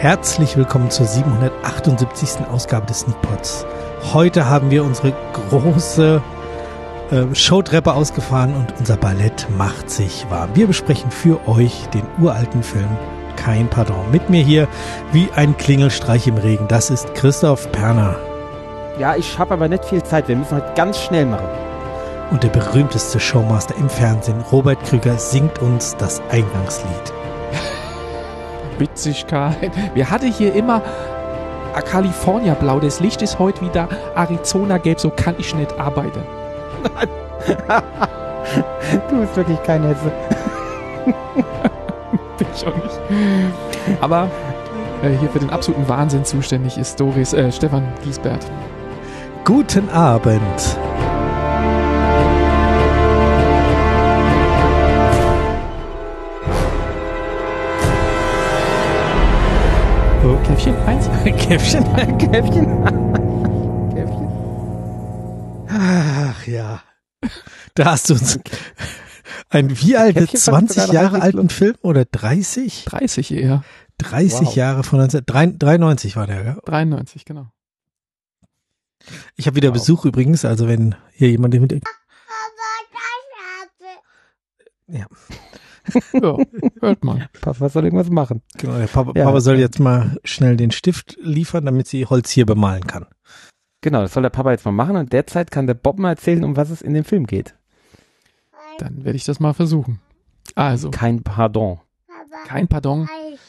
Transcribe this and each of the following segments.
Herzlich willkommen zur 778. Ausgabe des Sneakpods. Heute haben wir unsere große Showtreppe ausgefahren und unser Ballett macht sich warm. Wir besprechen für euch den uralten Film Kein Pardon. Mit mir hier wie ein Klingelstreich im Regen. Das ist Christoph Perner. Ja, ich habe aber nicht viel Zeit. Wir müssen heute ganz schnell machen. Und der berühmteste Showmaster im Fernsehen, Robert Krüger, singt uns das Eingangslied. Witzigkeit. Wir hatten hier immer California Blau. Das Licht ist heute wieder Arizona Gelb. So kann ich nicht arbeiten. Du bist wirklich kein Hesse. Bin ich auch nicht. Aber hier für den absoluten Wahnsinn zuständig ist Stefan Giesbert. Guten Abend. Oh. Käffchen 1? Käffchen. Käffchen. Ach ja. Da hast du uns wie alt, Käffchen 20 Jahre alten Film? Film oder 30? 30 eher. 30 Wow. Jahre von 1993 war der, gell? 93, genau. Ich habe wieder Besuch übrigens, also wenn hier jemand mit... Ja, Ja, hört man. Papa soll irgendwas machen. genau, der Papa, Ja. Papa soll jetzt mal schnell den Stift liefern, damit sie Holz hier bemalen kann. Genau, das soll der Papa jetzt mal machen und derzeit kann der Bob mal erzählen, um was es in dem Film geht. Dann werde ich das mal versuchen. Also, Kein Pardon. Kein Pardon.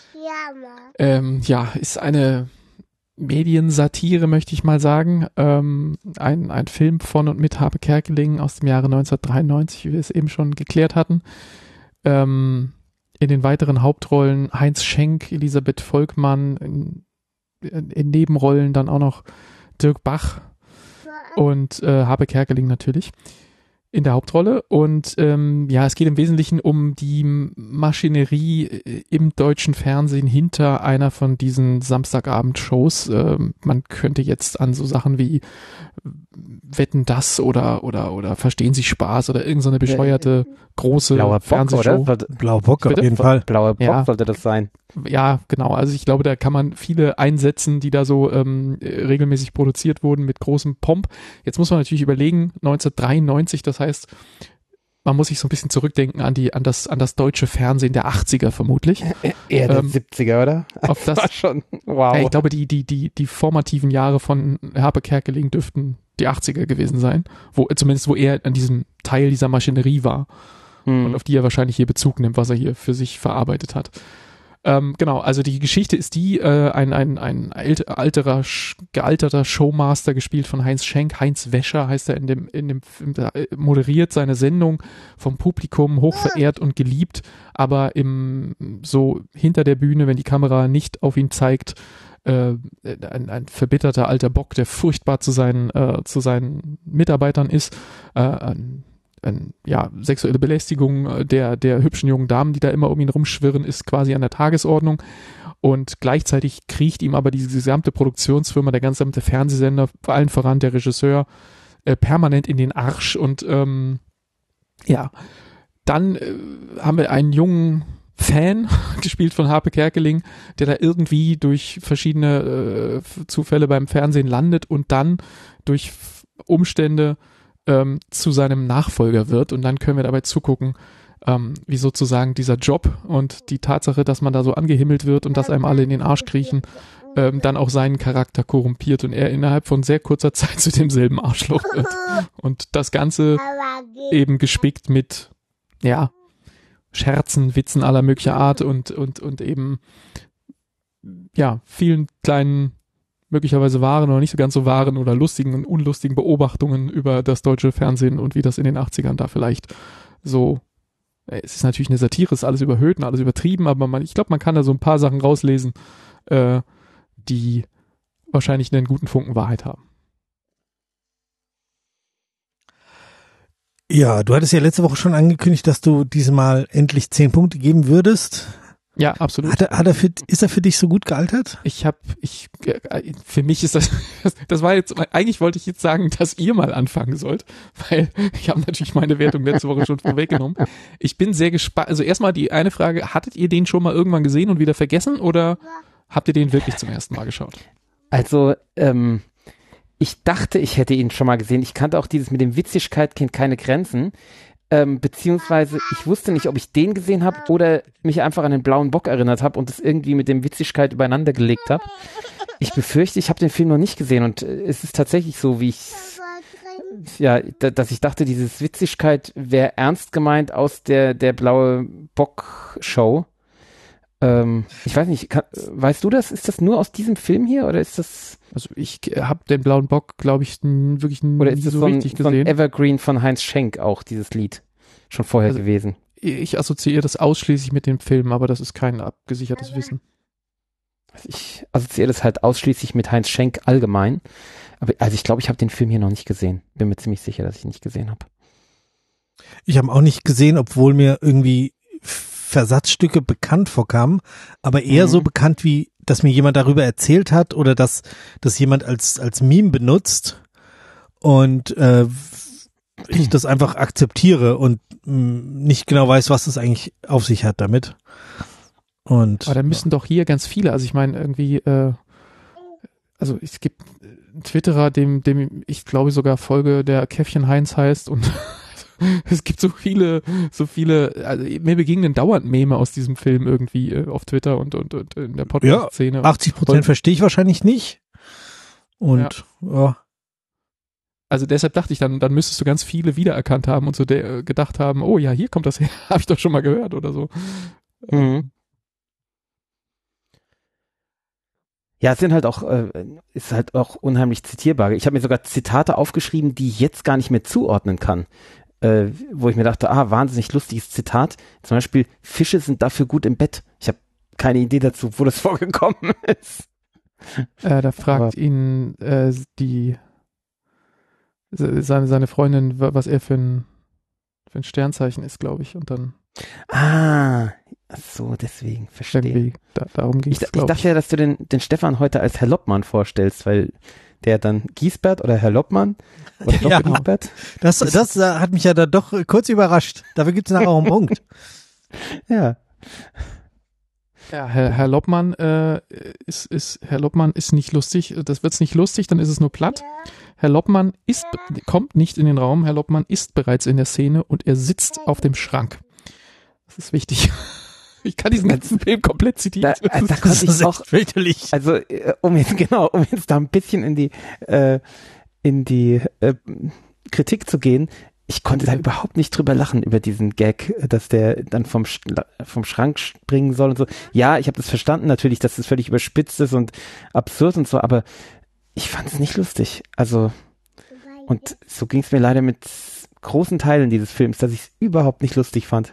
Ja, ist eine Mediensatire, möchte ich mal sagen. Ein Film von und mit Harpe Kerkeling aus dem Jahre 1993, wie wir es eben schon geklärt hatten. In den weiteren Hauptrollen Heinz Schenk, Elisabeth Volkmann, in Nebenrollen dann auch noch Dirk Bach und Harpe Kerkeling natürlich in der Hauptrolle. Und ja, es geht im Wesentlichen um die Maschinerie im deutschen Fernsehen hinter einer von diesen Samstagabend-Shows. Man könnte jetzt an so Sachen wie Wetten, das oder Verstehen Sie Spaß oder irgend so eine bescheuerte große Blauer Bock, Fernsehshow. oder? Blauer Bock auf Bitte? jeden Fall. Blauer Bock Ja. sollte das sein. Ja, genau. Also ich glaube, da kann man viele einsetzen, die da so regelmäßig produziert wurden mit großem Pomp. Jetzt muss man natürlich überlegen, 1993, das heißt, man muss sich so ein bisschen zurückdenken an das deutsche Fernsehen der 80er vermutlich. Eher der 70er, oder? Auf das, War schon, wow. ja, ich glaube, die formativen Jahre von Harpe Kerkeling dürften die 80er gewesen sein, zumindest wo er an diesem Teil dieser Maschinerie war und auf die er wahrscheinlich hier Bezug nimmt, was er hier für sich verarbeitet hat. Genau, also die Geschichte ist die, ein gealterter Showmaster, gespielt von Heinz Schenk, Heinz Wäscher heißt er in dem Film, der moderiert seine Sendung vom Publikum, hochverehrt und geliebt, aber so hinter der Bühne, wenn die Kamera nicht auf ihn zeigt, ein verbitterter alter Bock, der furchtbar zu seinen Mitarbeitern ist, ja, sexuelle Belästigung der hübschen jungen Damen, die da immer um ihn rumschwirren, ist quasi an der Tagesordnung. Und gleichzeitig kriecht ihm aber diese gesamte Produktionsfirma, der gesamte Fernsehsender, vor allen voran der Regisseur, permanent in den Arsch. Und ja, dann haben wir einen jungen Fan, gespielt von Harpe Kerkeling, der da irgendwie durch verschiedene Zufälle beim Fernsehen landet und dann durch Umstände zu seinem Nachfolger wird, und dann können wir dabei zugucken, wie sozusagen dieser Job und die Tatsache, dass man da so angehimmelt wird und dass einem alle in den Arsch kriechen, dann auch seinen Charakter korrumpiert und er innerhalb von sehr kurzer Zeit zu demselben Arschloch wird. Und das Ganze eben gespickt mit, ja, Scherzen, Witzen aller möglicher Art und eben, ja, vielen kleinen, möglicherweise wahren oder nicht so ganz so wahren oder lustigen und unlustigen Beobachtungen über das deutsche Fernsehen und wie das in den 80ern da vielleicht so, es ist natürlich eine Satire, ist alles überhöht und alles übertrieben, aber ich glaube, man kann da so ein paar Sachen rauslesen, die wahrscheinlich einen guten Funken Wahrheit haben. Ja, du hattest ja letzte Woche schon angekündigt, dass du diesmal endlich 10 Punkte geben würdest. Ja, absolut. Ist er für dich so gut gealtert? Für mich ist das war jetzt, eigentlich wollte ich jetzt sagen, dass ihr mal anfangen sollt, weil ich habe natürlich meine Wertung letzte Woche schon vorweggenommen. Ich bin sehr gespannt, also erstmal die eine Frage, hattet ihr den schon mal irgendwann gesehen und wieder vergessen oder habt ihr den wirklich zum ersten Mal geschaut? Also, ich dachte, ich hätte ihn schon mal gesehen. Ich kannte auch dieses mit dem Witzigkeit kennt keine Grenzen. Beziehungsweise ich wusste nicht, ob ich den gesehen habe oder mich einfach an den blauen Bock erinnert habe und es irgendwie mit dem Witzigkeit übereinander gelegt habe. Ich befürchte, ich habe den Film noch nicht gesehen und es ist tatsächlich so, dass ich dachte, dieses Witzigkeit wäre ernst gemeint aus der blaue Bock-Show. Ich weiß nicht, weißt du das? Ist das nur aus diesem Film hier oder ist das... Also ich habe den blauen Bock, glaube ich, wirklich oder nie ist das so richtig gesehen. So ein Evergreen von Heinz Schenk auch, dieses Lied? Schon vorher gewesen. Ich assoziiere das ausschließlich mit dem Film, aber das ist kein abgesichertes Wissen. Ich assoziiere das halt ausschließlich mit Heinz Schenk allgemein. Aber also ich glaube, ich habe den Film hier noch nicht gesehen. Bin mir ziemlich sicher, dass ich ihn nicht gesehen habe. Ich habe auch nicht gesehen, obwohl mir irgendwie Versatzstücke bekannt vorkamen, aber eher so bekannt wie, dass mir jemand darüber erzählt hat oder dass jemand als Meme benutzt und ich das einfach akzeptiere und nicht genau weiß, was das eigentlich auf sich hat damit. Und aber da müssen doch hier ganz viele, also ich meine irgendwie, also es gibt einen Twitterer, dem ich glaube sogar Folge, der Käffchen Heinz heißt und es gibt so viele, also mir begegnen dauernd Meme aus diesem Film irgendwie auf Twitter und in der Podcast-Szene. Ja, 80% verstehe ich wahrscheinlich nicht. Und ja. Also deshalb dachte ich, dann müsstest du ganz viele wiedererkannt haben und so gedacht haben, oh ja, hier kommt das her, habe ich doch schon mal gehört oder so. Mhm. Ja, es sind halt auch, ist halt auch unheimlich zitierbar. Ich habe mir sogar Zitate aufgeschrieben, die ich jetzt gar nicht mehr zuordnen kann. Wo ich mir dachte, wahnsinnig lustiges Zitat. Zum Beispiel, Fische sind dafür gut im Bett. Ich habe keine Idee dazu, wo das vorgekommen ist. Da fragt ihn seine Freundin, was er für ein Sternzeichen ist, glaube ich. Und dann ach so, deswegen, verstehe. Darum ging es, ich dachte ja, dass du den Stefan heute als Herr Loppmann vorstellst, weil der dann Giesbert oder Herr Loppmann oder ja, Giesbert. Das hat mich ja da doch kurz überrascht. Dafür gibt es nachher auch einen Punkt. Ja. Ja, Herr Loppmann Herr Loppmann ist nicht lustig. Das wird's nicht lustig, dann ist es nur platt. Herr Loppmann kommt nicht in den Raum. Herr Loppmann ist bereits in der Szene und er sitzt auf dem Schrank. Das ist wichtig. Ich kann diesen ganzen Film komplett zitieren. Da konnte ich auch fürchterlich. Also um jetzt da ein bisschen in die Kritik zu gehen, ich konnte da überhaupt nicht drüber lachen über diesen Gag, dass der dann vom Schrank springen soll und so. Ja, ich habe das verstanden natürlich, dass das völlig überspitzt ist und absurd und so, aber ich fand es nicht lustig. Also und so ging es mir leider mit großen Teilen dieses Films, dass ich es überhaupt nicht lustig fand.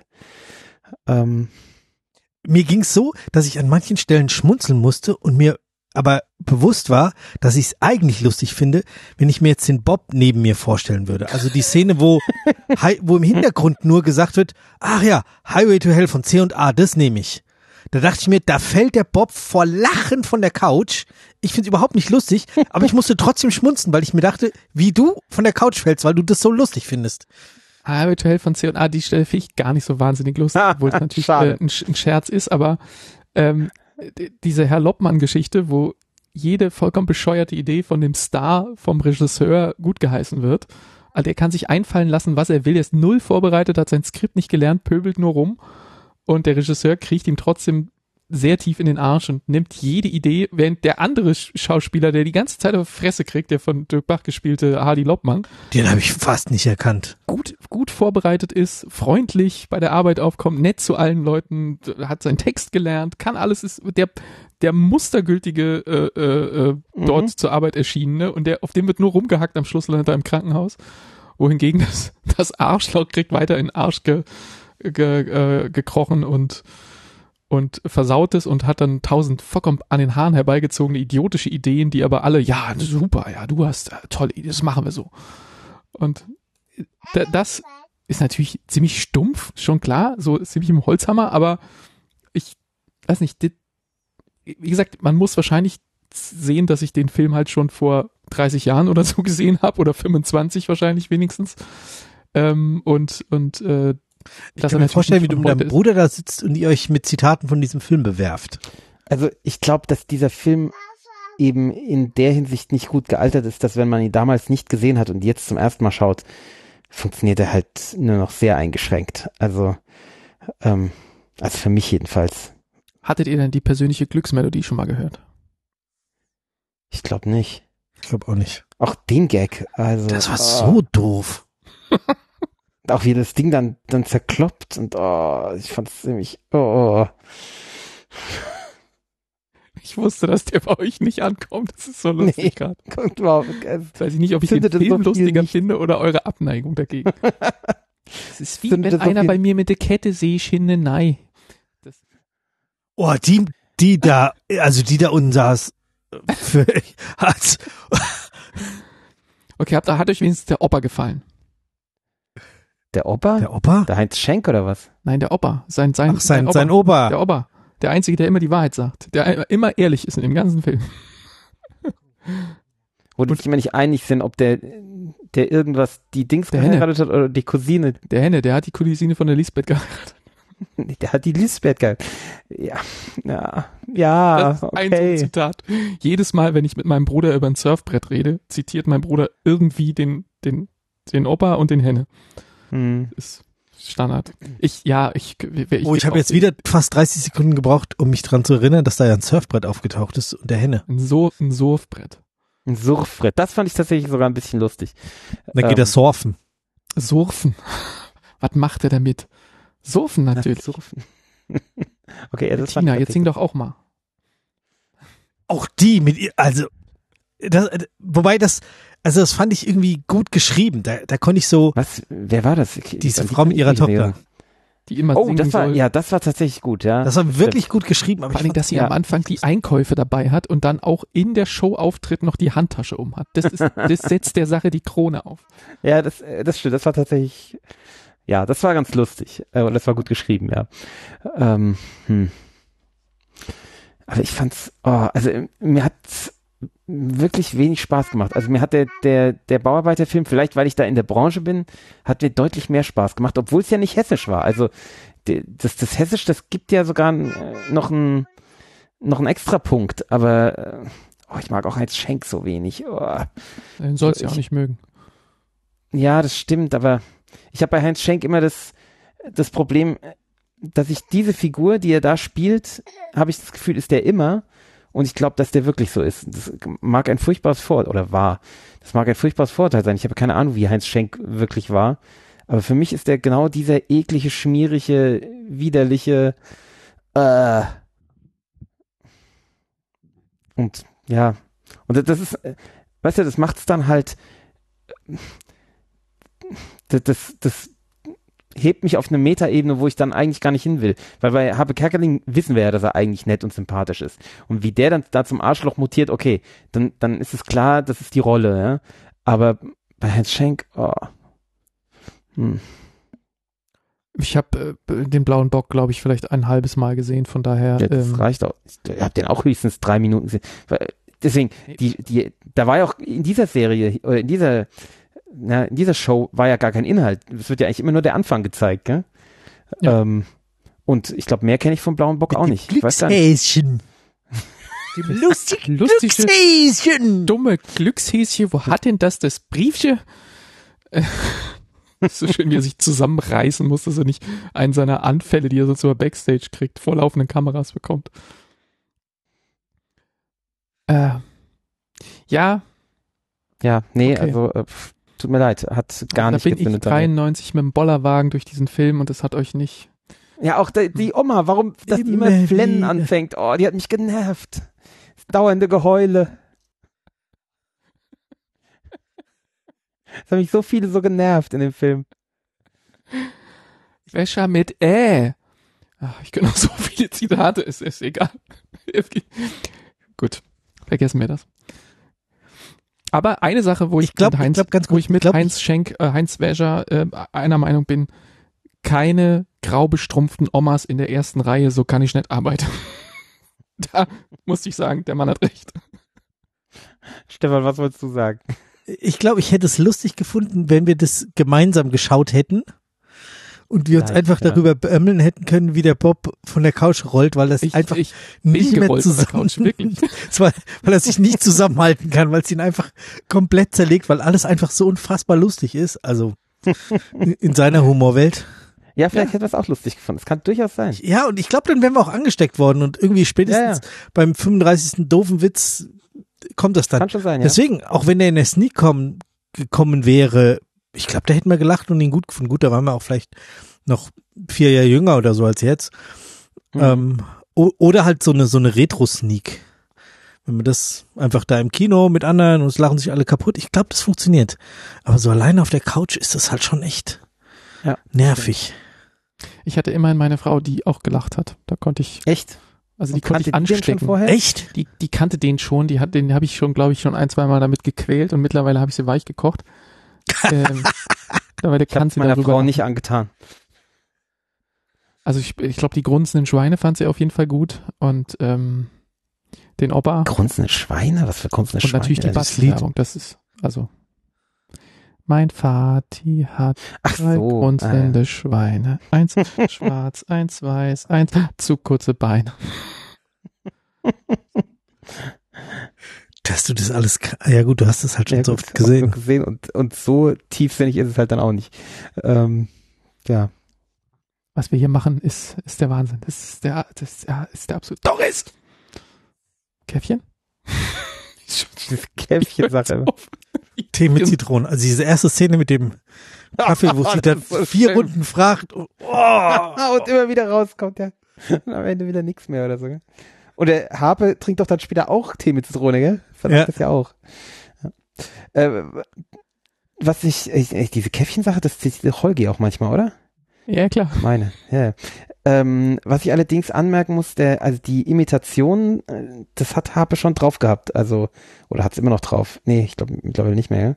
Mir ging es so, dass ich an manchen Stellen schmunzeln musste und mir aber bewusst war, dass ich es eigentlich lustig finde, wenn ich mir jetzt den Bob neben mir vorstellen würde. Also die Szene, wo im Hintergrund nur gesagt wird, ach ja, Highway to Hell von C&A, das nehme ich. Da dachte ich mir, da fällt der Bob vor Lachen von der Couch. Ich finde es überhaupt nicht lustig, aber ich musste trotzdem schmunzeln, weil ich mir dachte, wie du von der Couch fällst, weil du das so lustig findest. Highway to Hell von C&A, die Stelle finde ich gar nicht so wahnsinnig lustig, obwohl es natürlich ein Scherz ist, aber diese Herr Loppmann-Geschichte, wo jede vollkommen bescheuerte Idee von dem Star, vom Regisseur gut geheißen wird. Also der kann sich einfallen lassen, was er will. Er ist null vorbereitet, hat sein Skript nicht gelernt, pöbelt nur rum. Und der Regisseur kriecht ihm trotzdem sehr tief in den Arsch und nimmt jede Idee, während der andere Schauspieler, der die ganze Zeit auf Fresse kriegt, der von Dirk Bach gespielte Hardy Loppmann. Den habe ich fast nicht erkannt. Gut vorbereitet ist, freundlich bei der Arbeit aufkommt, nett zu allen Leuten, hat seinen Text gelernt, kann alles, ist der mustergültige dort zur Arbeit erschienene und auf dem wird nur rumgehackt, am Schluss landet er im Krankenhaus. Wohingegen das Arschloch kriegt weiter in den Arsch gekrochen und versaut es und hat dann 1000 vollkommen an den Haaren herbeigezogene idiotische Ideen, die aber alle, ja, super, ja, du hast tolle Ideen, das machen wir so. Und das ist natürlich ziemlich stumpf, schon klar, so ziemlich im Holzhammer, aber ich weiß nicht, wie gesagt, man muss wahrscheinlich sehen, dass ich den Film halt schon vor 30 Jahren oder so gesehen habe, oder 25 wahrscheinlich wenigstens. Ich kann mir vorstellen, wie du mit deinem Bruder da sitzt und ihr euch mit Zitaten von diesem Film bewerft. Also ich glaube, dass dieser Film eben in der Hinsicht nicht gut gealtert ist, dass wenn man ihn damals nicht gesehen hat und jetzt zum ersten Mal schaut, funktioniert er halt nur noch sehr eingeschränkt. Also für mich jedenfalls. Hattet ihr denn die persönliche Glücksmelodie schon mal gehört? Ich glaube nicht. Ich glaube auch nicht. Auch den Gag. Also, Das war so doof. Auch wie das Ding dann zerkloppt und ich fand es ziemlich. Ich wusste, dass der bei euch nicht ankommt. Das ist so lustig gerade. Kommt überhaupt. Jetzt weiß ich nicht, ob ich den Zündet es so Film viel lustiger nicht. finde oder eure Abneigung dagegen. Es ist wie Zündet wenn es so einer viel- bei mir mit der Kette sehe ich hin, nein. Oh, die da unten saß, hat, Okay, hat euch wenigstens der Opa gefallen? Der Opa? der Opa? Der Heinz Schenk oder was? Nein, der Opa. Sein Sein Opa. Opa. Der Opa. Der Einzige, der immer die Wahrheit sagt. Der immer ehrlich ist in dem ganzen Film. Wo die sich immer nicht einig sind, ob der irgendwas die Dings Der Henne. geheiratet hat oder die Cousine. Der Henne, der hat die Cousine von der Lisbeth geheiratet. Der hat die Lisbeth gehabt. Ja, Das ist ein so okay. Zitat. Jedes Mal, wenn ich mit meinem Bruder über ein Surfbrett rede, zitiert mein Bruder irgendwie den Opa und den Henne. Ist Standard. Ich habe jetzt wieder fast 30 Sekunden gebraucht, um mich dran zu erinnern, dass da ja ein Surfbrett aufgetaucht ist und der Henne. ein Surfbrett. Ein Surfbrett. Das fand ich tatsächlich sogar ein bisschen lustig. Dann geht er surfen. Surfen. Was macht er damit? Surfen natürlich. Surfen. Okay, ja, das fand Tina, ich jetzt sing doch auch mal. Auch die mit ihr, also, das fand ich irgendwie gut geschrieben. Da konnte ich so, Was? Wer war das? diese Frau mit ihrer Tochter. Die immer Oh, singen das war, soll. ja, das war tatsächlich gut, ja. Das war wirklich gut geschrieben. Aber Vor allem, dass sie ja. am Anfang die Einkäufe dabei hat und dann auch in der Show-Auftritt noch die Handtasche um hat. Das setzt der Sache die Krone auf. Ja, das stimmt. Das war tatsächlich, ja, das war ganz lustig. Und das war gut geschrieben, ja. Aber ich fand's, mir hat's wirklich wenig Spaß gemacht. Also mir hat der Bauarbeiterfilm, vielleicht weil ich da in der Branche bin, hat mir deutlich mehr Spaß gemacht, obwohl es ja nicht hessisch war. Also das Hessisch, das gibt ja sogar noch einen Extrapunkt, aber ich mag auch Heinz Schenk so wenig. Den sollst du ja auch nicht mögen. Ja, das stimmt, aber ich habe bei Heinz Schenk immer das Problem, dass ich diese Figur, die er da spielt, habe ich das Gefühl, ist der immer. Und ich glaube, dass der wirklich so ist. Das mag ein furchtbares Vorurteil sein. Ich habe keine Ahnung, wie Heinz Schenk wirklich war. Aber für mich ist der genau dieser eklige, schmierige, widerliche, und ja. Und das ist, weißt du, das macht es dann halt, das hebt mich auf eine Metaebene, wo ich dann eigentlich gar nicht hin will. Weil bei Habe Kerkeling wissen wir ja, dass er eigentlich nett und sympathisch ist. Und wie der dann da zum Arschloch mutiert, okay, dann ist es klar, das ist die Rolle, ja. Aber bei Heinz Schenk, Ich habe den Blauen Bock, glaube ich, vielleicht ein halbes Mal gesehen, von daher. ja, das reicht auch. Ich habe den auch höchstens 3 Minuten gesehen. Deswegen, da war ja auch in dieser Serie, oder in dieser Show war ja gar kein Inhalt. Es wird ja eigentlich immer nur der Anfang gezeigt, gell? Ja. Und ich glaube, mehr kenne ich vom Blauen Bock auch nicht. Ich weiß gar nicht. Glückshäschen. Die lustige Glückshäschen. Dumme Glückshäschen, wo hat denn das Briefchen? So schön, wie er sich zusammenreißen muss, dass er nicht einen seiner Anfälle, die er sonst über Backstage kriegt, vor laufenden Kameras bekommt. Ja. Ja, nee, Okay. also tut mir leid, hat gar nicht Da bin ich gezündet. 93 mit dem Bollerwagen durch diesen Film und das hat euch nicht. Ja, auch die Oma, warum, dass die immer Immer Flennen wieder. anfängt. Oh, die hat mich genervt. Das dauernde Geheule. Es haben mich so viele so genervt in dem Film. Wäscher mit Ach, ich kann auch so viele Zitate, ist egal. Gut, vergessen wir das. Aber eine Sache, wo ich mit Heinz Wäscher einer Meinung bin, keine grau bestrumpften Omas in der ersten Reihe, so kann ich nicht arbeiten. Da musste ich sagen, der Mann hat recht. Stefan, was wolltest du sagen? Ich glaube, ich hätte es lustig gefunden, wenn wir das gemeinsam geschaut hätten und wir uns einfach darüber beömmeln hätten können, wie der Bob von der Couch rollt, weil das einfach nicht mehr zusammen, weil er sich nicht zusammenhalten kann, weil es ihn einfach komplett zerlegt, weil alles einfach so unfassbar lustig ist, also in seiner Humorwelt. Ja, vielleicht hätte er es auch lustig gefunden. Das kann durchaus sein. Ja, und ich glaube, dann wären wir auch angesteckt worden und irgendwie spätestens beim 35. doofen Witz kommt das dann. Kann schon sein, ja. Deswegen, auch wenn der in der Sneak gekommen wäre, ich glaube, da hätten wir gelacht und ihn gut gefunden. Gut, da waren wir auch vielleicht noch 4 Jahre jünger oder so als jetzt. Oder halt so eine Retro-Sneak. Wenn man das einfach da im Kino mit anderen und es lachen sich alle kaputt, ich glaube, das funktioniert. Aber so alleine auf der Couch ist das halt schon echt nervig. Ich hatte immerhin meine Frau, die auch gelacht hat. Da konnte ich. Echt? Also die konnte ich anstecken. Echt? Die kannte den schon. Den habe ich schon, glaube ich, schon 1-2 Mal damit gequält und mittlerweile habe ich sie weich gekocht. Aber der kann sie meiner darüber Frau nicht angetan. Also ich glaube, die grunzenden Schweine fand sie auf jeden Fall gut und den Opa. Grunzende Schweine? Was für grunzende Schweine? Und natürlich die Bastelwerbung. Das ist, also mein Vati hat 3 grunzende Schweine. 1 schwarz, 1 weiß, 1 zu kurze Beine. Dass du das alles, ja gut, du hast das halt schon so oft gesehen. Und so tiefsinnig ist es halt dann auch nicht. Ja. Was wir hier machen, ist der Wahnsinn. Das ist der absolute Doris! Käffchen? Diese Käffchen-Sache. Tee mit Zitronen. Also diese erste Szene mit dem Kaffee, wo sie dann 4 Runden fragt. Und immer wieder rauskommt, ja. Und am Ende wieder nichts mehr oder so. Gell? Und der Harpe trinkt doch dann später auch Tee mit Zitrone, gell? Verdammt, das ja auch. Ja. Was diese Käffchen-Sache, das ist die Holgi auch manchmal, oder? Ja, klar. Meine, ja. Was ich allerdings anmerken muss, also die Imitation, das hat Harpe schon drauf gehabt, also, oder hat es immer noch drauf. Nee, ich glaube mittlerweile nicht mehr.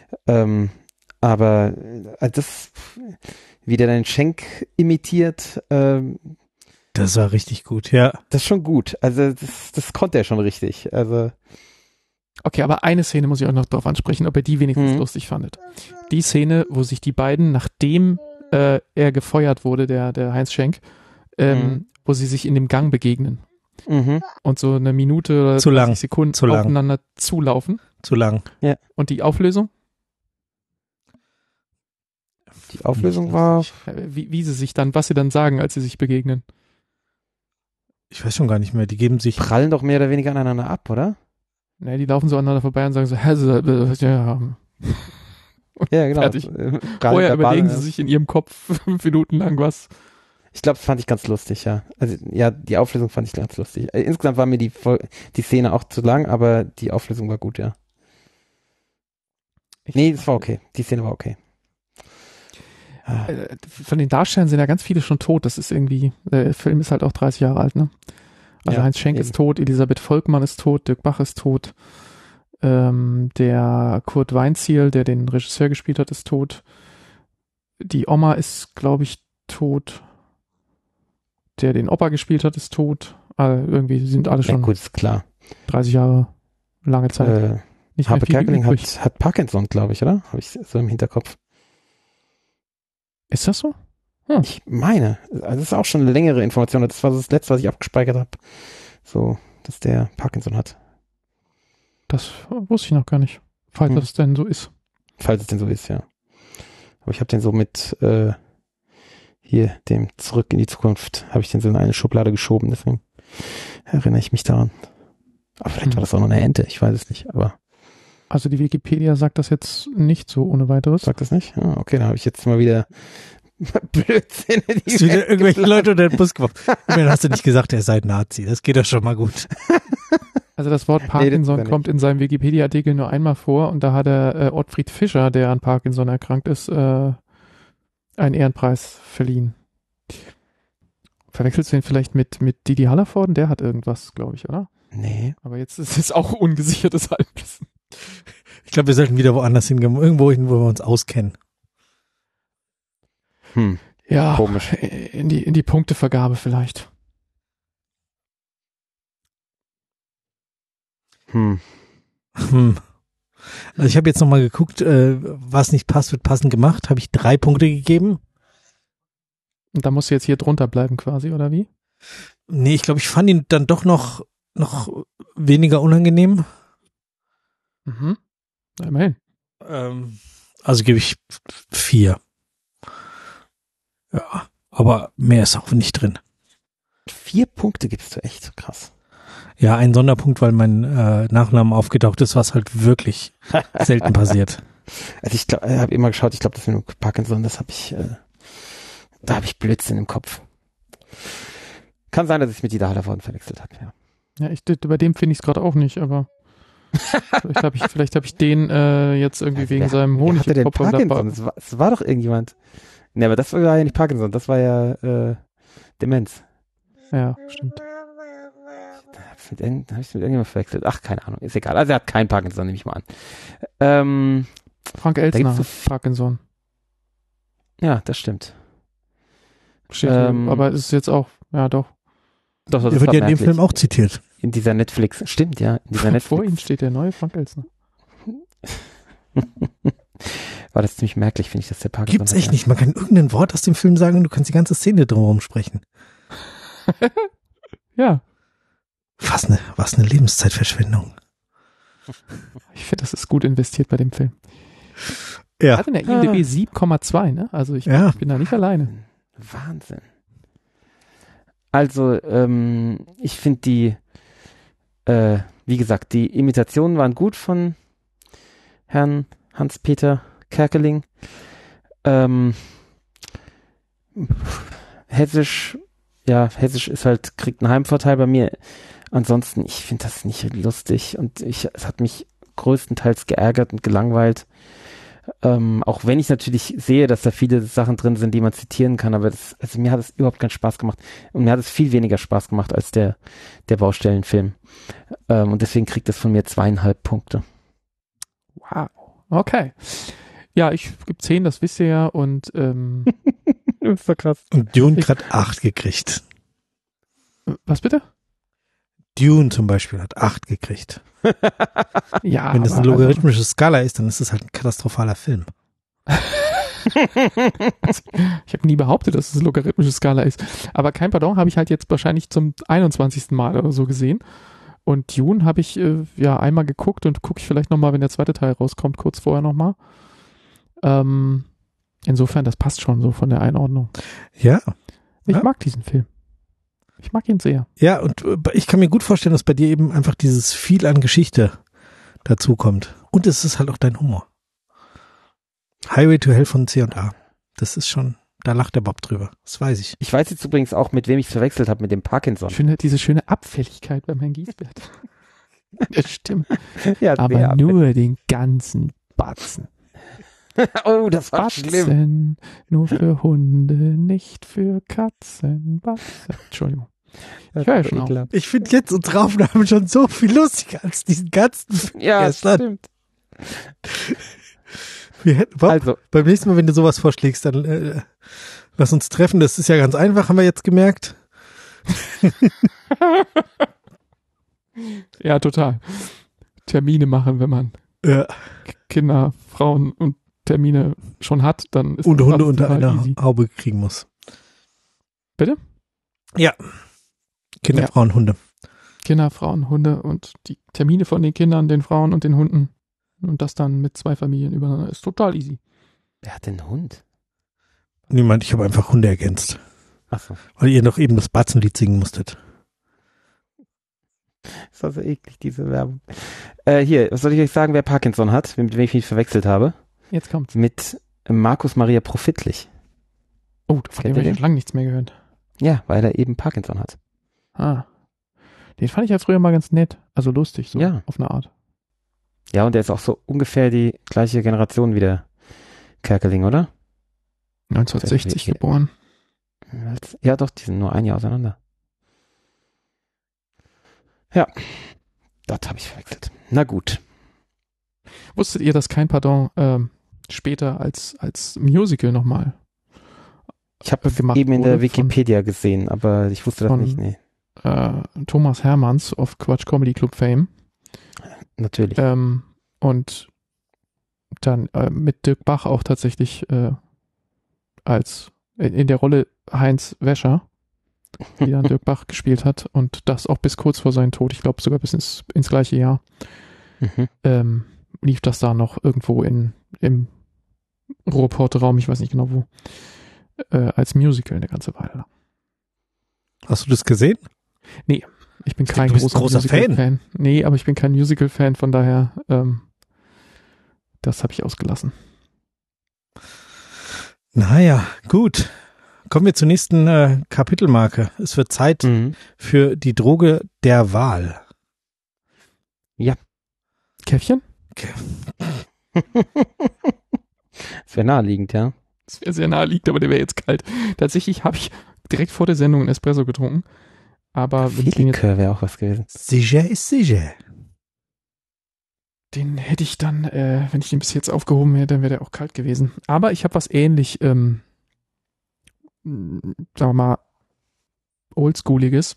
Aber das, wie der den Schenk imitiert, das war richtig gut, ja. Das ist schon gut. Also das konnte er schon richtig. Also okay, aber eine Szene muss ich auch noch drauf ansprechen, ob ihr die wenigstens lustig fandet. Die Szene, wo sich die beiden, nachdem er gefeuert wurde, der Heinz Schenk, wo sie sich in dem Gang begegnen und so eine Minute oder 30 Sekunden aufeinander zulaufen. Zu lang. Ja. Und die Auflösung? Die Auflösung war... Wie sie sich dann, was sie dann sagen, als sie sich begegnen. Ich weiß schon gar nicht mehr, die geben sich... Prallen doch mehr oder weniger aneinander ab, oder? Ne, die laufen so aneinander vorbei und sagen so, ja... Ja, genau. Fertig. Vorher überlegen sie sich in ihrem Kopf 5 Minuten lang was. Ich glaube, das fand ich ganz lustig, ja. Also, ja, die Auflösung fand ich ganz lustig. Insgesamt war mir die Szene auch zu lang, aber die Auflösung war gut, ja. Das war okay. Die Szene war okay. Von den Darstellern sind ja ganz viele schon tot. Das ist irgendwie, der Film ist halt auch 30 Jahre alt, ne? Also Heinz Schenk ist tot, Elisabeth Volkmann ist tot, Dirk Bach ist tot. Der Kurt Weinzierl, der den Regisseur gespielt hat, ist tot. Die Oma ist, glaube ich, tot. Der den Opa gespielt hat, ist tot. Irgendwie sind alle schon gut, ist klar. 30 Jahre, lange Zeit. Harpe Kerkeling hat Parkinson, glaube ich, oder? Habe ich so im Hinterkopf. Ist das so? Ich meine, also das ist auch schon eine längere Information. Das war das Letzte, was ich abgespeichert habe. So, dass der Parkinson hat. Das wusste ich noch gar nicht. Falls das denn so ist. Falls es denn so ist, ja. Aber ich habe den so mit hier dem Zurück in die Zukunft, habe ich den so in eine Schublade geschoben, deswegen erinnere ich mich daran. Aber vielleicht war das auch noch eine Ente, ich weiß es nicht, aber. Also die Wikipedia sagt das jetzt nicht so ohne weiteres. Sagt das nicht? Ah, okay, dann habe ich jetzt mal wieder Blödsinn. Hast du wieder irgendwelche Leute unter den Bus geworfen? Dann hast du nicht gesagt, er sei Nazi. Das geht doch schon mal gut. Also das Wort Parkinson kommt in seinem Wikipedia-Artikel nur einmal vor und da hat er Ottfried Fischer, der an Parkinson erkrankt ist, einen Ehrenpreis verliehen. Verwechselst du ihn vielleicht mit Didi Hallervorden? Der hat irgendwas, glaube ich, oder? Nee. Aber jetzt ist es auch ungesichertes Halbwissen. Ich glaube, wir sollten wieder woanders hingehen, irgendwo hin, wo wir uns auskennen. Ja, komisch. In die Punktevergabe vielleicht. Also ich habe jetzt nochmal geguckt, was nicht passt, wird passend gemacht. Habe ich 3 Punkte gegeben. Und da musst du jetzt hier drunter bleiben quasi, oder wie? Nee, ich glaube, ich fand ihn dann doch noch weniger unangenehm. Mhm. Na, immerhin. Also gebe ich 4. Ja, aber mehr ist auch nicht drin. 4 Punkte gibst du, echt krass. Ja, ein Sonderpunkt, weil mein Nachname aufgetaucht ist, was halt wirklich selten passiert. Also ich habe immer geschaut, ich glaube, das ist mit Parkinson, da habe ich Blödsinn im Kopf. Kann sein, dass ich mit Ida Hallervorden verwechselt habe, ja. Ja, bei dem finde ich es gerade auch nicht, aber vielleicht hab ich den jetzt irgendwie wegen seinem Honig hatte im denn Kopf. Parkinson? Es war doch irgendjemand. Ne, aber das war ja nicht Parkinson, das war ja Demenz. Ja, stimmt. Habe ich mit irgendjemandem verwechselt? Ach, keine Ahnung, ist egal. Also er hat keinen Parkinson, nehme ich mal an. Frank Elstner hat Parkinson. Ja, das stimmt. Steht hier, aber es ist jetzt auch, ja doch. Doch, Der wird ja in dem Film auch zitiert. In dieser Netflix, stimmt, ja. In dieser Netflix. Vor ihm steht der neue Frank Elstner. War das ziemlich merklich, finde ich, dass der Parkinson Gibt's echt nicht. Man kann irgendein Wort aus dem Film sagen und du kannst die ganze Szene drumherum sprechen. Ja. Was eine Lebenszeitverschwendung. Ich finde, das ist gut investiert bei dem Film. Ja. Hat in der IMDb 7,2, ne? Also ich bin da nicht alleine. Wahnsinn. Also, ich finde wie gesagt, die Imitationen waren gut von Herrn Hans-Peter Kerkeling. Hessisch ist halt, kriegt einen Heimvorteil bei mir. Ansonsten, ich finde das nicht lustig und es hat mich größtenteils geärgert und gelangweilt. Auch wenn ich natürlich sehe, dass da viele Sachen drin sind, die man zitieren kann, aber mir hat es überhaupt keinen Spaß gemacht. Und mir hat es viel weniger Spaß gemacht als der Baustellenfilm. Und deswegen kriegt es von mir 2,5 Punkte. Wow. Okay. Ja, ich gebe 10, das wisst ihr ja. Und Das ist so krass. Und Dune hat 8 gekriegt. Was bitte? Dune zum Beispiel hat 8 gekriegt. Ja. Wenn das eine logarithmische Skala ist, dann ist es halt ein katastrophaler Film. Ich habe nie behauptet, dass es eine logarithmische Skala ist. Aber kein Pardon habe ich halt jetzt wahrscheinlich zum 21. Mal oder so gesehen. Und Dune habe ich einmal geguckt und gucke ich vielleicht nochmal, wenn der zweite Teil rauskommt, kurz vorher nochmal. Insofern, das passt schon so von der Einordnung. Ja. Ich mag diesen Film. Ich mag ihn sehr. Ja, und ich kann mir gut vorstellen, dass bei dir eben einfach dieses viel an Geschichte dazu kommt. Und es ist halt auch dein Humor. Highway to Hell von C&A. Das ist schon, da lacht der Bob drüber. Das weiß ich. Ich weiß jetzt übrigens auch, mit wem ich es verwechselt habe, mit dem Parkinson. Ich finde diese schöne Abfälligkeit beim Herrn Giesbert. Das stimmt. Ja, aber nur den ganzen Batzen. Oh, das war Batzen, schlimm. nur für Hunde, nicht für Katzen. Batzen. Entschuldigung. Ich höre ja schon auf. Ich finde jetzt unsere Aufnahmen schon so viel lustiger als diesen ganzen Film. Ja, stimmt. Wir hätten, Bob, Also, beim nächsten Mal, wenn du sowas vorschlägst, dann lass uns treffen. Das ist ja ganz einfach, haben wir jetzt gemerkt. Ja, total. Termine machen, wenn man Kinder, Frauen und Termine schon hat, dann ist und das Hunde unter total einer easy. Haube kriegen muss. Bitte? Ja. Kinder, Ja. Frauen, Hunde. Kinder, Frauen, Hunde und die Termine von den Kindern, den Frauen und den Hunden. Und das dann mit 2 Familien übereinander ist total easy. wer hat denn einen Hund? Niemand, ich habe einfach Hunde ergänzt. Achso, Weil ihr noch eben das Batzenlied singen musstet. ist also eklig, diese Werbung. Hier, was soll ich euch sagen, wer Parkinson hat, mit wem ich mich verwechselt habe? Jetzt kommt's. Mit Markus Maria Profitlich. Oh, von dem Kennt habe ihr ich den? lange nichts mehr gehört. Ja, weil er eben Parkinson hat. Ah. Den fand ich ja früher mal ganz nett. Also lustig, so Ja. auf eine Art. Ja, und er ist auch so ungefähr die gleiche Generation wie der Kerkeling, oder? 1960 geboren. Ja, doch, die sind nur ein Jahr auseinander. Ja, das habe ich verwechselt. Na gut. Wusstet ihr, dass kein Pardon später als Musical nochmal Ich habe gemacht eben in der wurde Wikipedia gesehen, aber ich wusste das von- nicht. Nee, Thomas Hermanns auf Quatsch Comedy Club Fame natürlich. und dann mit Dirk Bach auch tatsächlich als in der Rolle Heinz Wäscher, die dann Dirk Bach gespielt hat und das auch bis kurz vor seinem Tod, ich glaube sogar bis ins gleiche Jahr, lief das da noch irgendwo im Ruhrpott-Raum, ich weiß nicht genau wo, als Musical eine ganze Weile. Hast du das gesehen? Nee, ich bin kein Du bist großer großer Musical-Fan. Nee, aber ich bin kein Musical-Fan, von daher, das habe ich ausgelassen. Naja, gut. Kommen wir zur nächsten Kapitelmarke. Es wird Zeit für die Droge der Wahl. Ja. Käffchen? Das wäre naheliegend, ja. Das wäre sehr naheliegend, aber der wäre jetzt kalt. Tatsächlich habe ich direkt vor der Sendung einen Espresso getrunken. Aber wenn ich den jetzt, wäre auch was gewesen. Sicher ist sicher. den hätte ich dann, wenn ich den bis jetzt aufgehoben hätte, dann wäre der auch kalt gewesen. Aber ich habe was ähnlich, sagen wir mal, oldschooliges.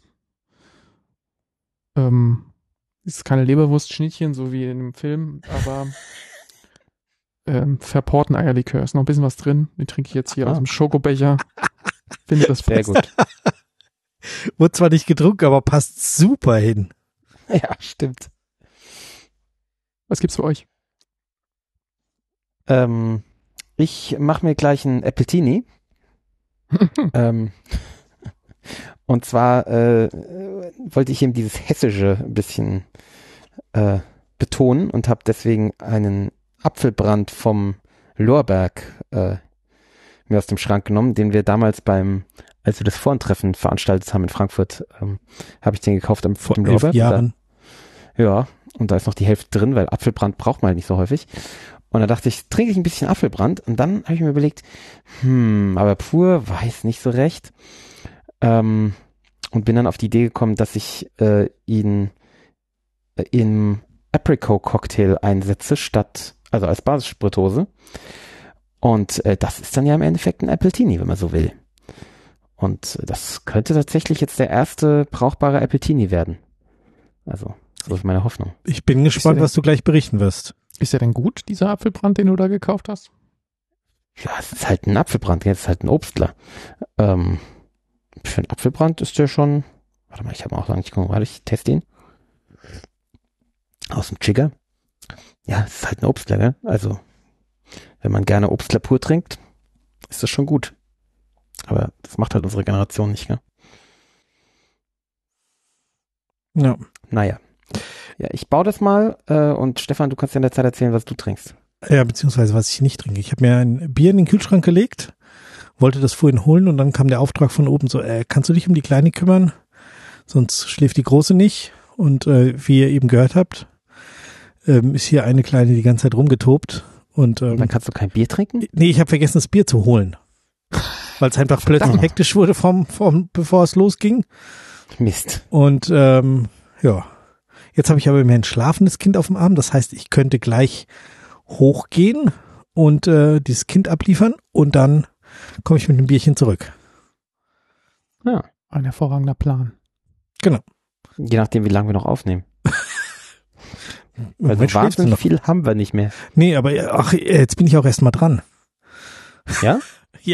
Ist keine Leberwurstschnittchen, so wie in einem Film, aber verporten Eierlikör. Ist noch ein bisschen was drin. Den trinke ich jetzt hier aus dem Schokobecher. Finde das Sehr gut. Wurde zwar nicht getrunken, aber passt super hin. Ja, stimmt. Was gibt's für euch? Ich mache mir gleich einen Appletini. Und zwar wollte ich eben dieses Hessische ein bisschen betonen und habe deswegen einen Apfelbrand vom Lorberg mir aus dem Schrank genommen, den wir damals als wir das Vorentreffen veranstaltet haben in Frankfurt, habe ich den gekauft am Vor 11 Lorberg. Jahren. Ja, und da ist noch die Hälfte drin, weil Apfelbrand braucht man halt nicht so häufig. Und da dachte ich, trinke ich ein bisschen Apfelbrand. Und dann habe ich mir überlegt, aber pur, weiß nicht so recht. Und bin dann auf die Idee gekommen, dass ich ihn im Apricot-Cocktail einsetze, also als Basisspirituose. Und das ist dann ja im Endeffekt ein Appletini, wenn man so will. Und das könnte tatsächlich jetzt der erste brauchbare Appletini werden. Also, so ist meine Hoffnung. Ich bin gespannt, was du gleich berichten wirst. Ist der denn gut, dieser Apfelbrand, den du da gekauft hast? Ja, es ist halt ein Apfelbrand, jetzt ist halt ein Obstler. Für einen Apfelbrand ist der schon, warte mal, ich habe auch lange nicht geguckt, ich teste ihn. Aus dem Chigger. Ja, es ist halt ein Obstler, gell? Also, wenn man gerne Obstler pur trinkt, ist das schon gut. Aber das macht halt unsere Generation nicht, gell? Ja. Naja. Ja, ich baue das mal und Stefan, du kannst ja in der Zeit erzählen, was du trinkst. Ja, beziehungsweise was ich nicht trinke. Ich habe mir ein Bier in den Kühlschrank gelegt, wollte das vorhin holen und dann kam der Auftrag von oben so, kannst du dich um die Kleine kümmern? Sonst schläft die Große nicht. Und wie ihr eben gehört habt, ist hier eine Kleine die ganze Zeit rumgetobt. Und dann kannst du kein Bier trinken? Nee, ich habe vergessen, das Bier zu holen. Weil es einfach plötzlich hektisch wurde, bevor es losging. Mist. Und ja, jetzt habe ich aber immer ein schlafendes Kind auf dem Arm. Das heißt, ich könnte gleich hochgehen und dieses Kind abliefern und dann komme ich mit einem Bierchen zurück. Ja, ein hervorragender Plan. Genau. Je nachdem, wie lange wir noch aufnehmen. Also Moment, wahnsinnig viel haben wir nicht mehr. Nee, aber ach, jetzt bin ich auch erst mal dran. Ja? Ja.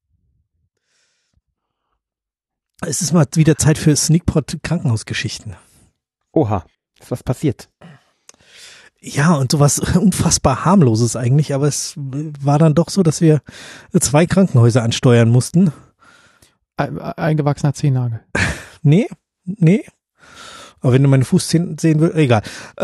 Es ist mal wieder Zeit für Sneakpot Krankenhausgeschichten. Oha, ist was passiert? Ja, und sowas unfassbar harmloses eigentlich, aber es war dann doch so, dass wir 2 Krankenhäuser ansteuern mussten. Eingewachsener Zehennagel. Nee. Aber wenn du meine Fußzehen sehen willst, egal.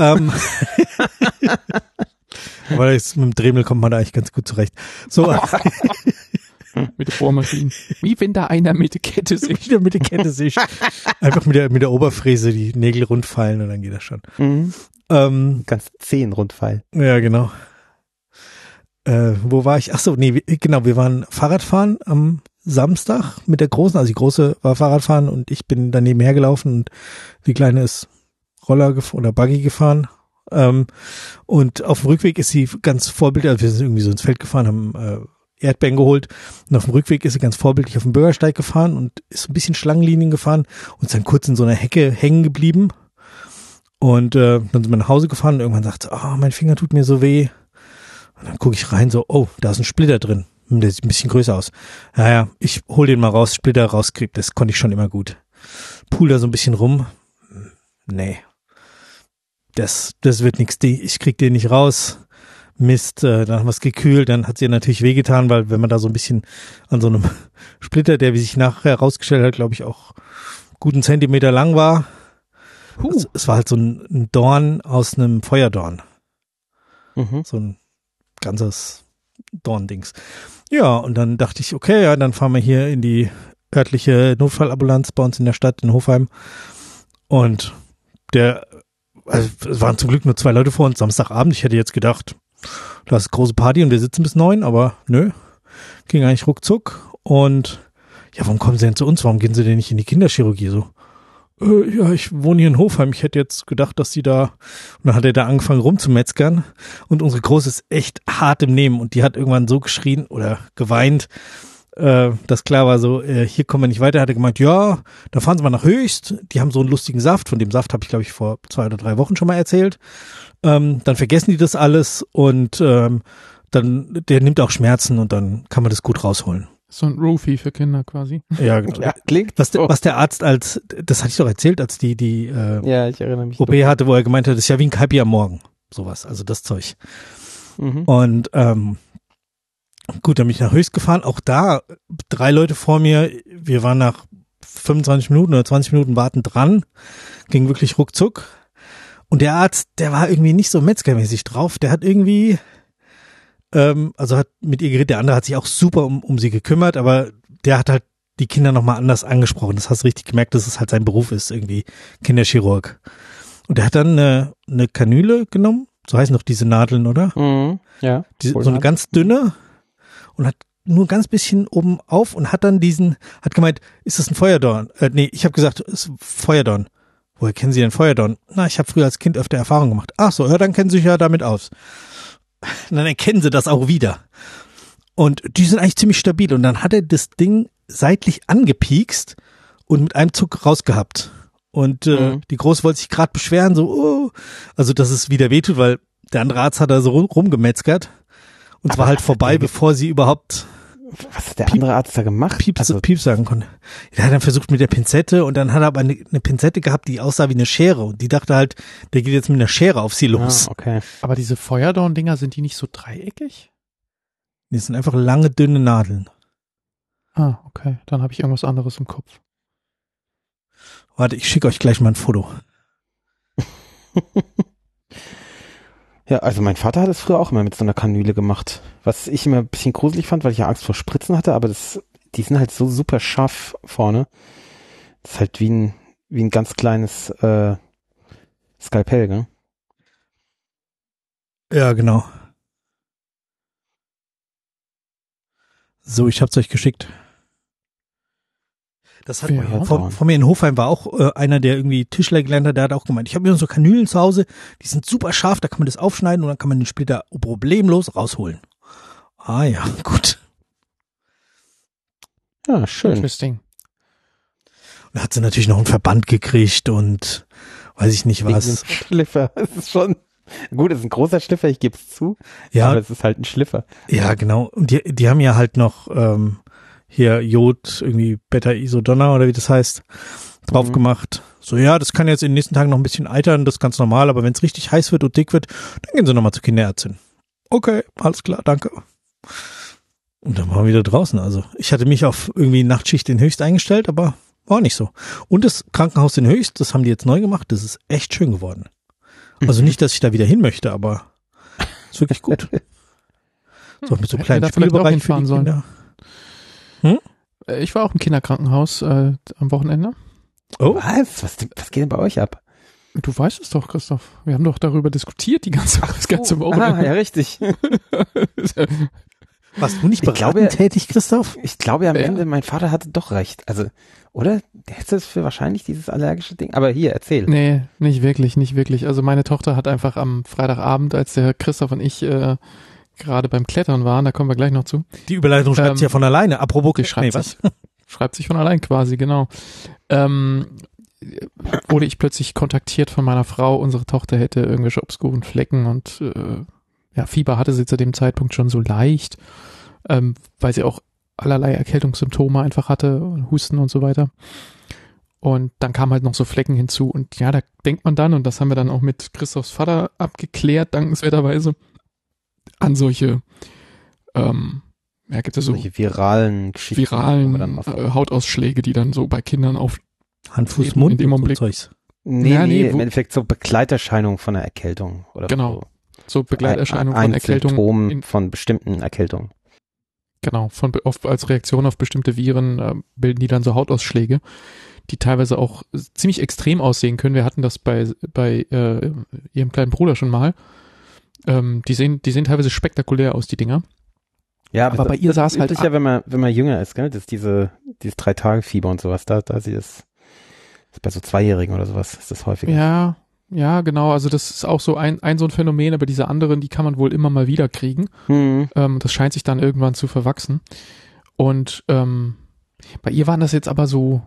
Aber jetzt mit dem Dremel kommt man da eigentlich ganz gut zurecht. So. Mit der Bohrmaschine. Wie wenn da einer mit der Kette sich. Wieder mit der Kette sich. Einfach mit der Oberfräse die Nägel rundfallen und dann geht das schon. Ganz 10 rundfallen. Ja, genau. Wo war ich? Ach so, nee, genau, wir waren Fahrradfahren am Samstag mit der Großen, also die Große war Fahrradfahren und ich bin daneben hergelaufen und die Kleine ist Roller oder Buggy gefahren. Und auf dem Rückweg ist sie ganz vorbildlich, also wir sind irgendwie so ins Feld gefahren, haben Erdbeeren geholt und auf dem Rückweg ist sie ganz vorbildlich auf dem Bürgersteig gefahren und ist ein bisschen Schlangenlinien gefahren und ist dann kurz in so einer Hecke hängen geblieben. Und dann sind wir nach Hause gefahren und irgendwann sagt sie, mein Finger tut mir so weh. Und dann gucke ich rein, so, oh, da ist ein Splitter drin. Der sieht ein bisschen größer aus. Naja, ich hol den mal raus, Splitter rauskrieg, das konnte ich schon immer gut. Pool da so ein bisschen rum. Nee. Das wird nix. Ich krieg den nicht raus. Mist, dann haben wir es gekühlt, dann hat sie natürlich wehgetan, weil wenn man da so ein bisschen an so einem Splitter, der wie sich nachher herausgestellt hat, glaube ich auch guten Zentimeter lang war. Es war halt so ein Dorn aus einem Feuerdorn. So ein ganzes Dorndings. Ja, und dann dachte ich, okay, ja, dann fahren wir hier in die örtliche Notfallambulanz bei uns in der Stadt in Hofheim. Und es waren zum Glück nur 2 Leute vor uns, Samstagabend. Ich hätte jetzt gedacht, das ist große Party und wir sitzen bis 9, aber nö, ging eigentlich ruckzuck. Und ja, warum kommen Sie denn zu uns? Warum gehen Sie denn nicht in die Kinderchirurgie? So, ja, ich wohne hier in Hofheim. Ich hätte jetzt gedacht, dass Sie da, und dann hat er da angefangen rumzumetzgern. Und unsere Große ist echt hart im Nehmen und die hat irgendwann so geschrien oder geweint, dass klar war so, hier kommen wir nicht weiter. Hat er gemeint, ja, da fahren Sie mal nach Höchst. Die haben so einen lustigen Saft. Von dem Saft habe ich, glaube ich, vor 2 oder 3 Wochen schon mal erzählt. Dann vergessen die das alles und dann, der nimmt auch Schmerzen und dann kann man das gut rausholen. So ein Roofie für Kinder quasi. Ja, genau. Ja, klingt was der Arzt das hatte ich doch erzählt, als die ja, ich erinnere mich. OP hatte, wo er gemeint hat, das ist ja wie ein Kaipi am Morgen. Sowas, also das Zeug. Und gut, dann bin ich nach Höchst gefahren. Auch da 3 Leute vor mir. Wir waren nach 25 Minuten oder 20 Minuten Warten dran. Ging wirklich ruckzuck. Und der Arzt, der war irgendwie nicht so metzgermäßig drauf. Der hat irgendwie, also hat mit ihr geredet. Der andere hat sich auch super um sie gekümmert, aber der hat halt die Kinder nochmal anders angesprochen. Das hast du richtig gemerkt, dass es halt sein Beruf ist, irgendwie Kinderchirurg. Und der hat dann eine Kanüle genommen. So heißen doch diese Nadeln, oder? Ja. So eine ganz dünne. Und hat nur ganz bisschen oben auf und hat dann hat gemeint, ist das ein Feuerdorn? Nee, ich habe gesagt, es ist Feuerdorn. Woher kennen Sie denn Feuerdorn? Na, ich habe früher als Kind öfter Erfahrung gemacht. Ach so, ja, dann kennen Sie sich ja damit aus. Und dann erkennen Sie das auch wieder. Und die sind eigentlich ziemlich stabil. Und dann hat er das Ding seitlich angepiekst und mit einem Zug rausgehabt. Und die Große wollte sich gerade beschweren, so, also dass es wieder wehtut, weil der andere Arzt hat da so rumgemetzgert. Und zwar halt vorbei, bevor sie überhaupt was hat der andere Arzt da gemacht? Pieps sagen konnte. Der hat dann versucht mit der Pinzette und dann hat er aber eine Pinzette gehabt, die aussah wie eine Schere und die dachte halt, der geht jetzt mit einer Schere auf sie los. Ah, okay. Aber diese Feuerdorn-Dinger, sind die nicht so dreieckig? Die sind einfach lange, dünne Nadeln. Ah, okay. Dann habe ich irgendwas anderes im Kopf. Warte, ich schicke euch gleich mal ein Foto. Ja, also mein Vater hat es früher auch immer mit so einer Kanüle gemacht. Was ich immer ein bisschen gruselig fand, weil ich ja Angst vor Spritzen hatte, aber die sind halt so super scharf vorne. Das ist halt wie ein ganz kleines Skalpell, gell? Ja, genau. So, ich hab's euch geschickt. Das hat von mir in Hofheim war auch einer, der irgendwie Tischler gelernt hat, der hat auch gemeint, ich habe mir so Kanülen zu Hause, die sind super scharf, da kann man das aufschneiden und dann kann man den Splitter problemlos rausholen. Ah ja, gut. Ja, schön. Interesting. Und da hat sie natürlich noch einen Verband gekriegt und weiß ich nicht was. Schliffer, es ist schon, gut, es ist ein großer Schliffer, ich gebe es zu, ja, aber es ist halt ein Schliffer. Ja, genau. Und die haben ja halt noch hier Jod, irgendwie Beta-Isodonna oder wie das heißt, drauf gemacht. So, ja, das kann jetzt in den nächsten Tagen noch ein bisschen eitern, das ist ganz normal, aber wenn es richtig heiß wird und dick wird, dann gehen sie nochmal zur Kinderärztin. Okay, alles klar, danke. Und dann waren wir wieder draußen. Also ich hatte mich auf irgendwie Nachtschicht in Höchst eingestellt, aber war nicht so. Und das Krankenhaus in Höchst, das haben die jetzt neu gemacht, das ist echt schön geworden. Also nicht, dass ich da wieder hin möchte, aber ist wirklich gut. So mit so einem kleinen Spielbereich für die Kinder. Ich war auch im Kinderkrankenhaus am Wochenende. Oh. Was geht denn bei euch ab? Du weißt es doch, Christoph. Wir haben doch darüber diskutiert das ganze Wochenende. Ah, ja, richtig. Warst du nicht beratend tätig, Christoph? Ich glaube am Ende, mein Vater hatte doch recht. Also, oder? Der hätte es für wahrscheinlich dieses allergische Ding. Aber hier, erzähl. Nee, nicht wirklich. Also meine Tochter hat einfach am Freitagabend, als der Christoph und ich gerade beim Klettern waren, da kommen wir gleich noch zu. Die Überleitung schreibt sich ja von alleine. Apropos, schreibt sich von allein quasi, genau. Wurde ich plötzlich kontaktiert von meiner Frau, unsere Tochter hätte irgendwelche obskuren Flecken und Fieber hatte sie zu dem Zeitpunkt schon so leicht. weil sie auch allerlei Erkältungssymptome einfach hatte, Husten und so weiter. Und dann kamen halt noch so Flecken hinzu. Und ja, da denkt man dann, und das haben wir dann auch mit Christophs Vater abgeklärt, dankenswerterweise, an solche, gibt es so solche viralen Geschichten. Hautausschläge, die dann so bei Kindern auf Hand, Fuß, Mund in dem Augenblick. Zeugs. Nee, im Endeffekt so Begleiterscheinungen von einer Erkältung. Oder genau, so Begleiterscheinungen von ein Erkältung. Symptom von bestimmten Erkältungen. Genau, als Reaktion auf bestimmte Viren bilden die dann so Hautausschläge, die teilweise auch ziemlich extrem aussehen können. Wir hatten das bei ihrem kleinen Bruder schon mal. Die sehen teilweise spektakulär aus, die Dinger. Ja, aber bei ihr sah es halt. Das ist ja, wenn man jünger ist, gell? Das ist dieses 3-Tage-Fieber und sowas. Da sie das bei so 2-Jährigen oder sowas ist das häufiger. Ja, genau. Also das ist auch so ein so ein Phänomen, aber diese anderen, die kann man wohl immer mal wieder kriegen. Das scheint sich dann irgendwann zu verwachsen. Und bei ihr waren das jetzt aber so,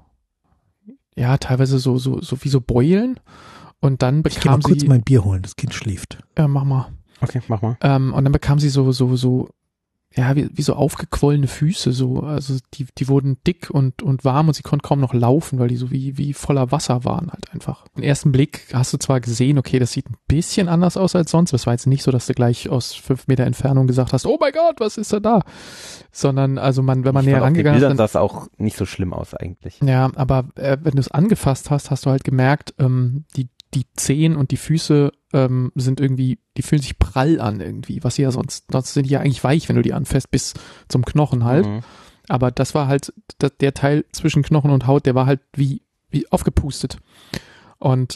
ja, teilweise so wie so Beulen. Und dann bekam ich geh mal kurz mein Bier holen, das Kind schläft. Ja, mach mal. Okay, mach mal. Und dann bekam sie so ja, wie so aufgequollene Füße, also die wurden dick und warm und sie konnte kaum noch laufen, weil die so wie voller Wasser waren halt einfach. Im ersten Blick hast du zwar gesehen, okay, das sieht ein bisschen anders aus als sonst, das war jetzt nicht so, dass du gleich aus 5 Meter Entfernung gesagt hast, oh mein Gott, was ist da? Sondern, also wenn man näher rangegangen ist, dann sah es auch nicht so schlimm aus eigentlich. Ja, aber wenn du es angefasst hast, hast du halt gemerkt, die Zehen und die Füße sind irgendwie, die fühlen sich prall an irgendwie, was sie ja sonst sind die ja eigentlich weich, wenn du die anfasst, bis zum Knochen halt. Aber das war halt, der Teil zwischen Knochen und Haut, der war halt wie aufgepustet. Und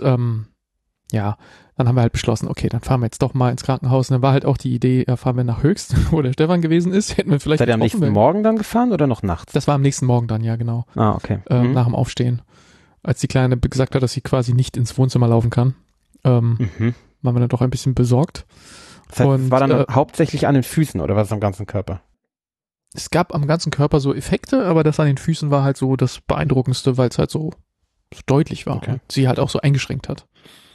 ja, dann haben wir halt beschlossen, okay, dann fahren wir jetzt doch mal ins Krankenhaus. Und dann war halt auch die Idee, fahren wir nach Höchst, wo der Stefan gewesen ist. Hätten wir vielleicht. Seid ihr am nächsten Morgen dann gefahren oder noch nachts? Das war am nächsten Morgen dann, ja, genau. Ah, okay. Nach dem Aufstehen. Als die Kleine gesagt hat, dass sie quasi nicht ins Wohnzimmer laufen kann, waren wir dann doch ein bisschen besorgt. Das heißt, war dann hauptsächlich an den Füßen oder was am ganzen Körper? Es gab am ganzen Körper so Effekte, aber das an den Füßen war halt so das Beeindruckendste, weil es halt so deutlich war und sie halt auch so eingeschränkt hat.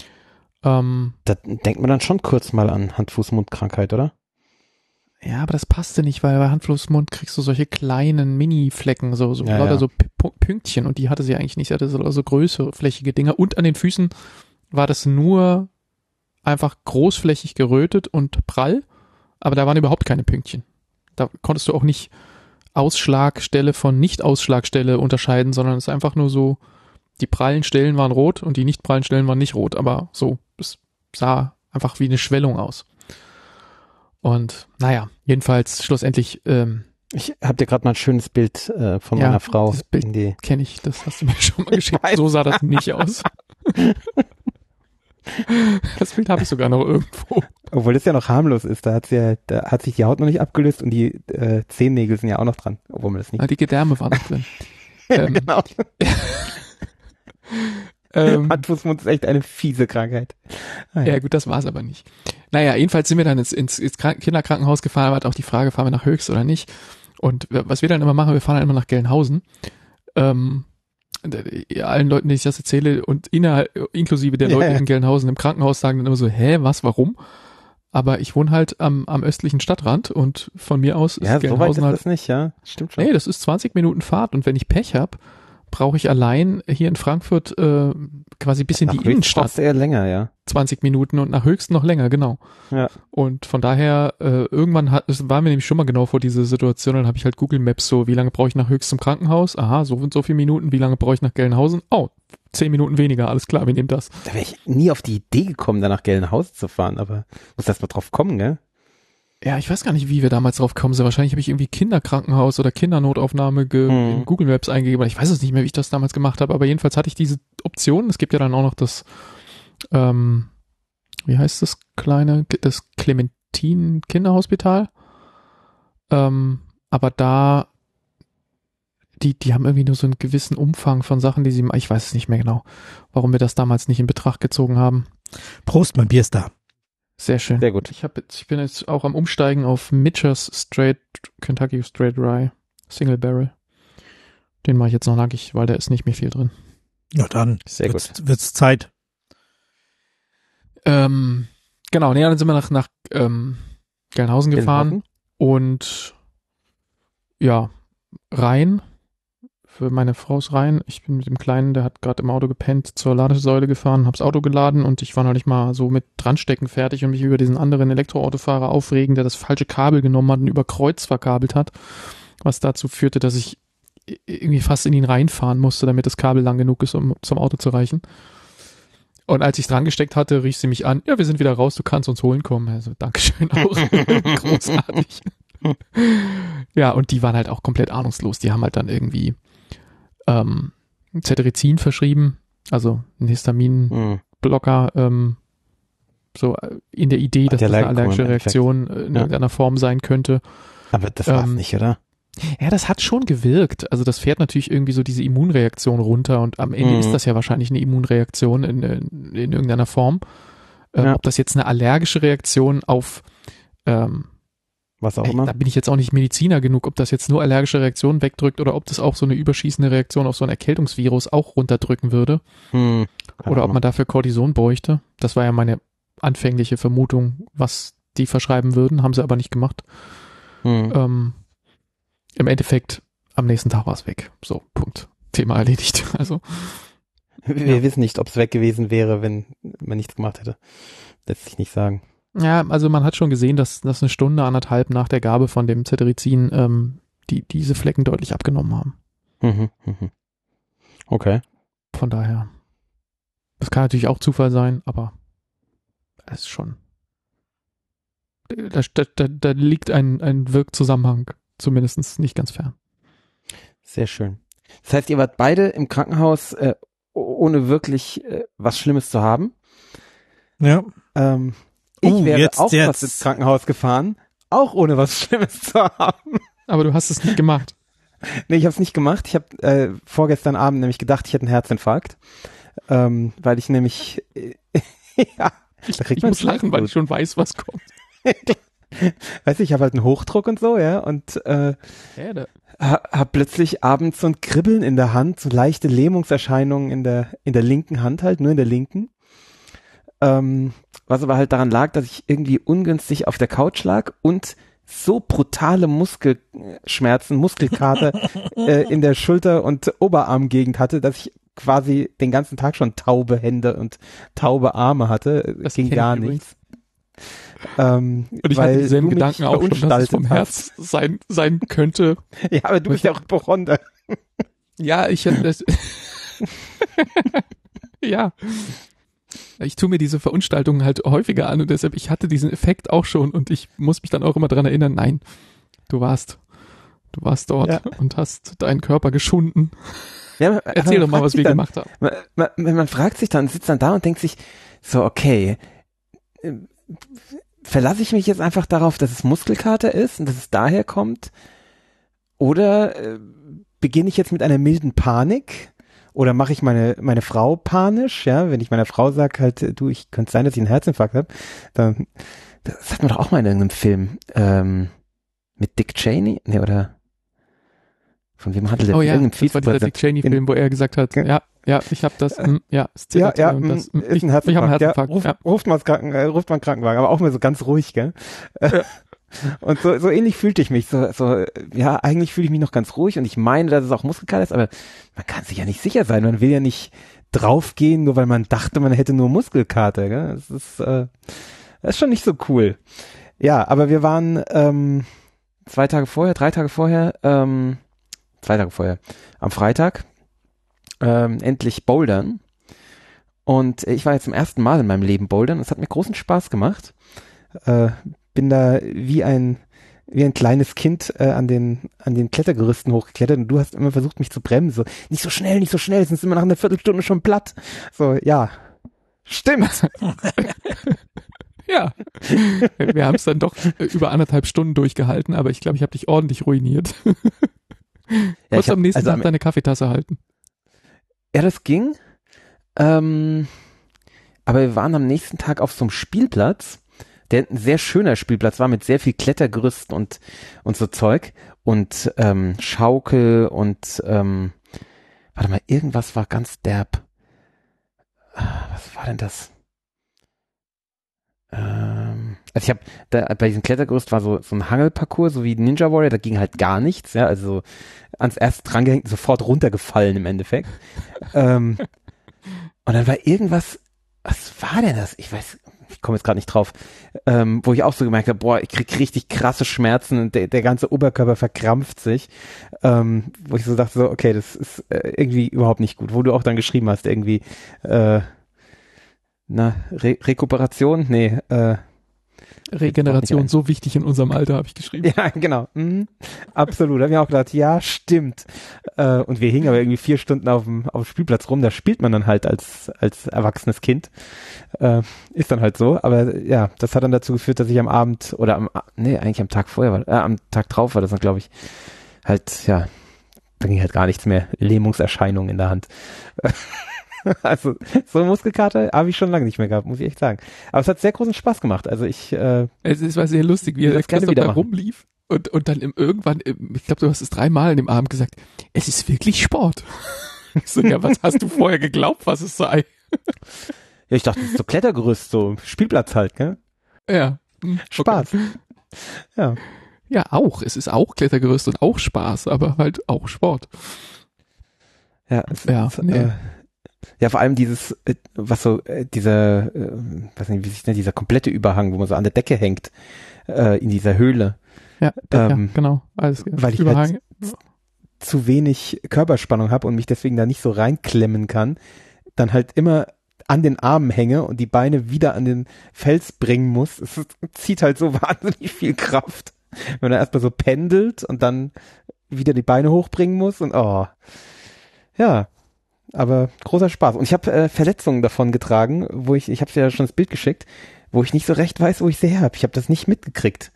Da denkt man dann schon kurz mal an Hand-Fuß-Mund-Krankheit, oder? Ja, aber das passte nicht, weil bei Hand-Fuß-Mund kriegst du solche kleinen Mini-Flecken, so Pünktchen und die hatte sie eigentlich nicht. Sie hatte so größere, flächige Dinger und an den Füßen war das nur einfach großflächig gerötet und prall, aber da waren überhaupt keine Pünktchen. Da konntest du auch nicht Ausschlagstelle von Nicht-Ausschlagstelle unterscheiden, sondern es ist einfach nur so, die prallen Stellen waren rot und die nicht prallen Stellen waren nicht rot, aber so, es sah einfach wie eine Schwellung aus. Und naja, jedenfalls schlussendlich. Ich habe dir gerade mal ein schönes Bild von meiner Frau. Das Bild kenne ich, das hast du mir schon mal geschickt. So sah das nicht aus. Das Bild habe ich sogar noch irgendwo. Obwohl das ja noch harmlos ist, da hat sich die Haut noch nicht abgelöst und die Zehennägel sind ja auch noch dran, obwohl man das nicht. Die Gedärme waren noch drin. Genau. Hand-Fuß-Mund ist echt eine fiese Krankheit. Ja gut, das war's aber nicht. Naja, jedenfalls sind wir dann ins Kinderkrankenhaus gefahren, aber hat auch die Frage, fahren wir nach Höchst oder nicht? Und was wir dann immer machen, wir fahren dann immer nach Gelnhausen. Allen Leuten, denen ich das erzähle und inklusive der Leute in Gelnhausen im Krankenhaus sagen dann immer so, was, warum? Aber ich wohne halt am östlichen Stadtrand und von mir aus ist Gelnhausen so weit ist halt. Das nicht, ja, stimmt schon. Nee, das ist 20 Minuten Fahrt und wenn ich Pech habe, brauche ich allein hier in Frankfurt quasi bis in die Innenstadt. Das eher länger, ja. 20 Minuten und nach Höchst noch länger, genau. Ja. Und von daher, irgendwann waren wir nämlich schon mal genau vor dieser Situation, dann habe ich halt Google Maps so, wie lange brauche ich nach Höchst zum Krankenhaus? Aha, so und so viele Minuten, wie lange brauche ich nach Gelnhausen? Oh, 10 Minuten weniger, alles klar, wir nehmen das. Da wäre ich nie auf die Idee gekommen, da nach Gelnhausen zu fahren, aber muss erst mal drauf kommen, gell? Ja, ich weiß gar nicht, wie wir damals drauf gekommen sind. Wahrscheinlich habe ich irgendwie Kinderkrankenhaus oder Kindernotaufnahme in Google Maps eingegeben. Ich weiß es nicht mehr, wie ich das damals gemacht habe, aber jedenfalls hatte ich diese Option. Es gibt ja dann auch noch das, wie heißt das das Clementin Kinderhospital. Aber da, die haben irgendwie nur so einen gewissen Umfang von Sachen, ich weiß es nicht mehr genau, warum wir das damals nicht in Betracht gezogen haben. Prost, mein Bier ist da. Sehr schön. Sehr gut. Ich bin jetzt auch am Umsteigen auf Mitchers Kentucky Straight Rye Single Barrel. Den mache ich jetzt noch nackig, weil da ist nicht mehr viel drin. Ja, dann wird's Zeit. Genau, dann sind wir nach Gelnhausen gefahren und ja, rein. Für meine Frau ist rein. Ich bin mit dem Kleinen, der hat gerade im Auto gepennt, zur Ladesäule gefahren, hab's Auto geladen und ich war noch nicht mal so mit Dranstecken fertig und mich über diesen anderen Elektroautofahrer aufregen, der das falsche Kabel genommen hat und über Kreuz verkabelt hat, was dazu führte, dass ich irgendwie fast in ihn reinfahren musste, damit das Kabel lang genug ist, um zum Auto zu reichen. Und als ich dran gesteckt hatte, rief sie mich an, ja, wir sind wieder raus, du kannst uns holen kommen. Also, Dankeschön auch. Großartig. Ja, und die waren halt auch komplett ahnungslos. Die haben halt dann irgendwie Cetirizin verschrieben, also ein Histaminblocker, so in der Idee, dass das eine allergische Reaktion in irgendeiner Form sein könnte. Aber das war's nicht, oder? Ja, das hat schon gewirkt. Also das fährt natürlich irgendwie so diese Immunreaktion runter und am Ende ist das ja wahrscheinlich eine Immunreaktion in irgendeiner Form. Ob das jetzt eine allergische Reaktion auf was auch immer. Da bin ich jetzt auch nicht Mediziner genug, ob das jetzt nur allergische Reaktionen wegdrückt oder ob das auch so eine überschießende Reaktion auf so ein Erkältungsvirus auch runterdrücken würde. Oder ob man dafür Cortison bräuchte. Das war ja meine anfängliche Vermutung, was die verschreiben würden, haben sie aber nicht gemacht. Im Endeffekt, am nächsten Tag war es weg. So, Punkt. Thema erledigt. Also wir wissen nicht, ob es weg gewesen wäre, wenn man nichts gemacht hätte. Lässt sich nicht sagen. Ja, also man hat schon gesehen, dass eine Stunde, 1,5 nach der Gabe von dem Cetirizin diese Flecken deutlich abgenommen haben. Okay. Von daher. Das kann natürlich auch Zufall sein, aber es ist schon. Da liegt ein Wirkzusammenhang, zumindest nicht ganz fern. Sehr schön. Das heißt, ihr wart beide im Krankenhaus, ohne wirklich was Schlimmes zu haben. Ja. Ich wäre auch fast ins Krankenhaus gefahren, auch ohne was Schlimmes zu haben. Aber du hast es nicht gemacht. Nee, ich habe es nicht gemacht. Ich habe vorgestern Abend nämlich gedacht, ich hätte einen Herzinfarkt, weil ich nämlich ich muss lachen, weil ich schon weiß, was kommt. Weißt du, ich habe halt einen Hochdruck und so, ja, und habe plötzlich abends so ein Kribbeln in der Hand, so leichte Lähmungserscheinungen in der linken Hand halt, nur in der linken. Was aber halt daran lag, dass ich irgendwie ungünstig auf der Couch lag und so brutale Muskelschmerzen, Muskelkater in der Schulter- und Oberarmgegend hatte, dass ich quasi den ganzen Tag schon taube Hände und taube Arme hatte. Das ging gar nichts. Und ich hatte dieselben Gedanken auch schon, dass es vom Herz sein könnte. Ja, aber du bist ja auch Hypochonder. Ja, ja. Ich tue mir diese Verunstaltungen halt häufiger an und deshalb, ich hatte diesen Effekt auch schon und ich muss mich dann auch immer dran erinnern, nein, du warst dort und hast deinen Körper geschunden. Ja, erzähl doch mal, was wir gemacht haben. Man fragt sich dann, sitzt dann da und denkt sich, so, okay, verlasse ich mich jetzt einfach darauf, dass es Muskelkater ist und dass es daher kommt? Oder beginne ich jetzt mit einer milden Panik? Oder mache ich meine Frau panisch? Ja, wenn ich meiner Frau sage halt, du, ich könnte sein, dass ich einen Herzinfarkt habe, dann, das hat man doch auch mal in irgendeinem Film, mit Dick Cheney? Nee, oder von wem handelt der? Oh ja, das war dieser Dick Cheney-Film, wo er gesagt hat, ja, ich habe das, das ist ein Herzinfarkt. Ich habe einen Herzinfarkt. Ruft man einen Krankenwagen, aber auch mal so ganz ruhig, gell? Ja. Und so ähnlich fühlte ich mich. Ja, eigentlich fühle ich mich noch ganz ruhig und ich meine, dass es auch Muskelkater ist, aber man kann sich ja nicht sicher sein. Man will ja nicht draufgehen, nur weil man dachte, man hätte nur Muskelkater, gell? Das ist schon nicht so cool. Ja, aber wir waren 3 Tage vorher, am Freitag, endlich bouldern. Und ich war jetzt zum ersten Mal in meinem Leben bouldern. Es hat mir großen Spaß gemacht. Bin da wie ein kleines Kind an den Klettergerüsten hochgeklettert und du hast immer versucht, mich zu bremsen. So, nicht so schnell, sonst sind wir nach einer Viertelstunde schon platt. So, ja, stimmt. Ja, wir haben es dann doch über 1,5 Stunden durchgehalten, aber ich glaube, ich habe dich ordentlich ruiniert. Du musst am nächsten Tag deine Kaffeetasse halten. Ja, das ging. Aber wir waren am nächsten Tag auf so einem Spielplatz, der ein sehr schöner Spielplatz war, mit sehr viel Klettergerüst und so Zeug und Schaukel und warte mal, irgendwas war ganz derb. Was war denn das? Also ich habe bei diesem Klettergerüst war so ein Hangelparcours, so wie Ninja Warrior, da ging halt gar nichts, ja, also ans erste drangehängt, sofort runtergefallen im Endeffekt. Und dann war irgendwas, was war denn das? Ich komme jetzt gerade nicht drauf, wo ich auch so gemerkt habe, boah, ich krieg richtig krasse Schmerzen und der ganze Oberkörper verkrampft sich, wo ich so dachte, so, okay, das ist irgendwie überhaupt nicht gut, wo du auch dann geschrieben hast, irgendwie, Rekuperation? Nee, Regeneration, so wichtig in unserem Alter, habe ich geschrieben. Ja, genau. Absolut. Da habe ich auch gedacht, ja, stimmt. Und wir hingen aber irgendwie 4 Stunden auf dem Spielplatz rum. Da spielt man dann halt als erwachsenes Kind. Ist dann halt so. Aber ja, das hat dann dazu geführt, dass ich am Abend eigentlich am Tag vorher am Tag drauf war das dann, glaube ich, halt, ja, da ging halt gar nichts mehr. Lähmungserscheinungen in der Hand. Also, so eine Muskelkater habe ich schon lange nicht mehr gehabt, muss ich echt sagen. Aber es hat sehr großen Spaß gemacht. Also es war sehr lustig, wie er Christoph da rumlief und dann irgendwann, ich glaube, du hast es 3 Mal in dem Abend gesagt, es ist wirklich Sport. Ich so, ja, was hast du vorher geglaubt, was es sei? Ja, ich dachte, das ist so Klettergerüst, so Spielplatz halt, gell? Ja. Spaß. Okay. Ja. Ja, auch. Es ist auch Klettergerüst und auch Spaß, aber halt auch Sport. Ja, ja, vor allem dieses, dieser, weiß nicht, wie sich nennt, dieser komplette Überhang, wo man so an der Decke hängt, in dieser Höhle. Ja, genau. Alles weil ich halt zu wenig Körperspannung habe und mich deswegen da nicht so reinklemmen kann, dann halt immer an den Armen hänge und die Beine wieder an den Fels bringen muss. Es zieht halt so wahnsinnig viel Kraft, wenn man erstmal so pendelt und dann wieder die Beine hochbringen muss und ja. Aber großer Spaß. Und ich habe Verletzungen davon getragen, wo ich habe ja schon das Bild geschickt, wo ich nicht so recht weiß, wo ich sie her habe. Ich habe das nicht mitgekriegt.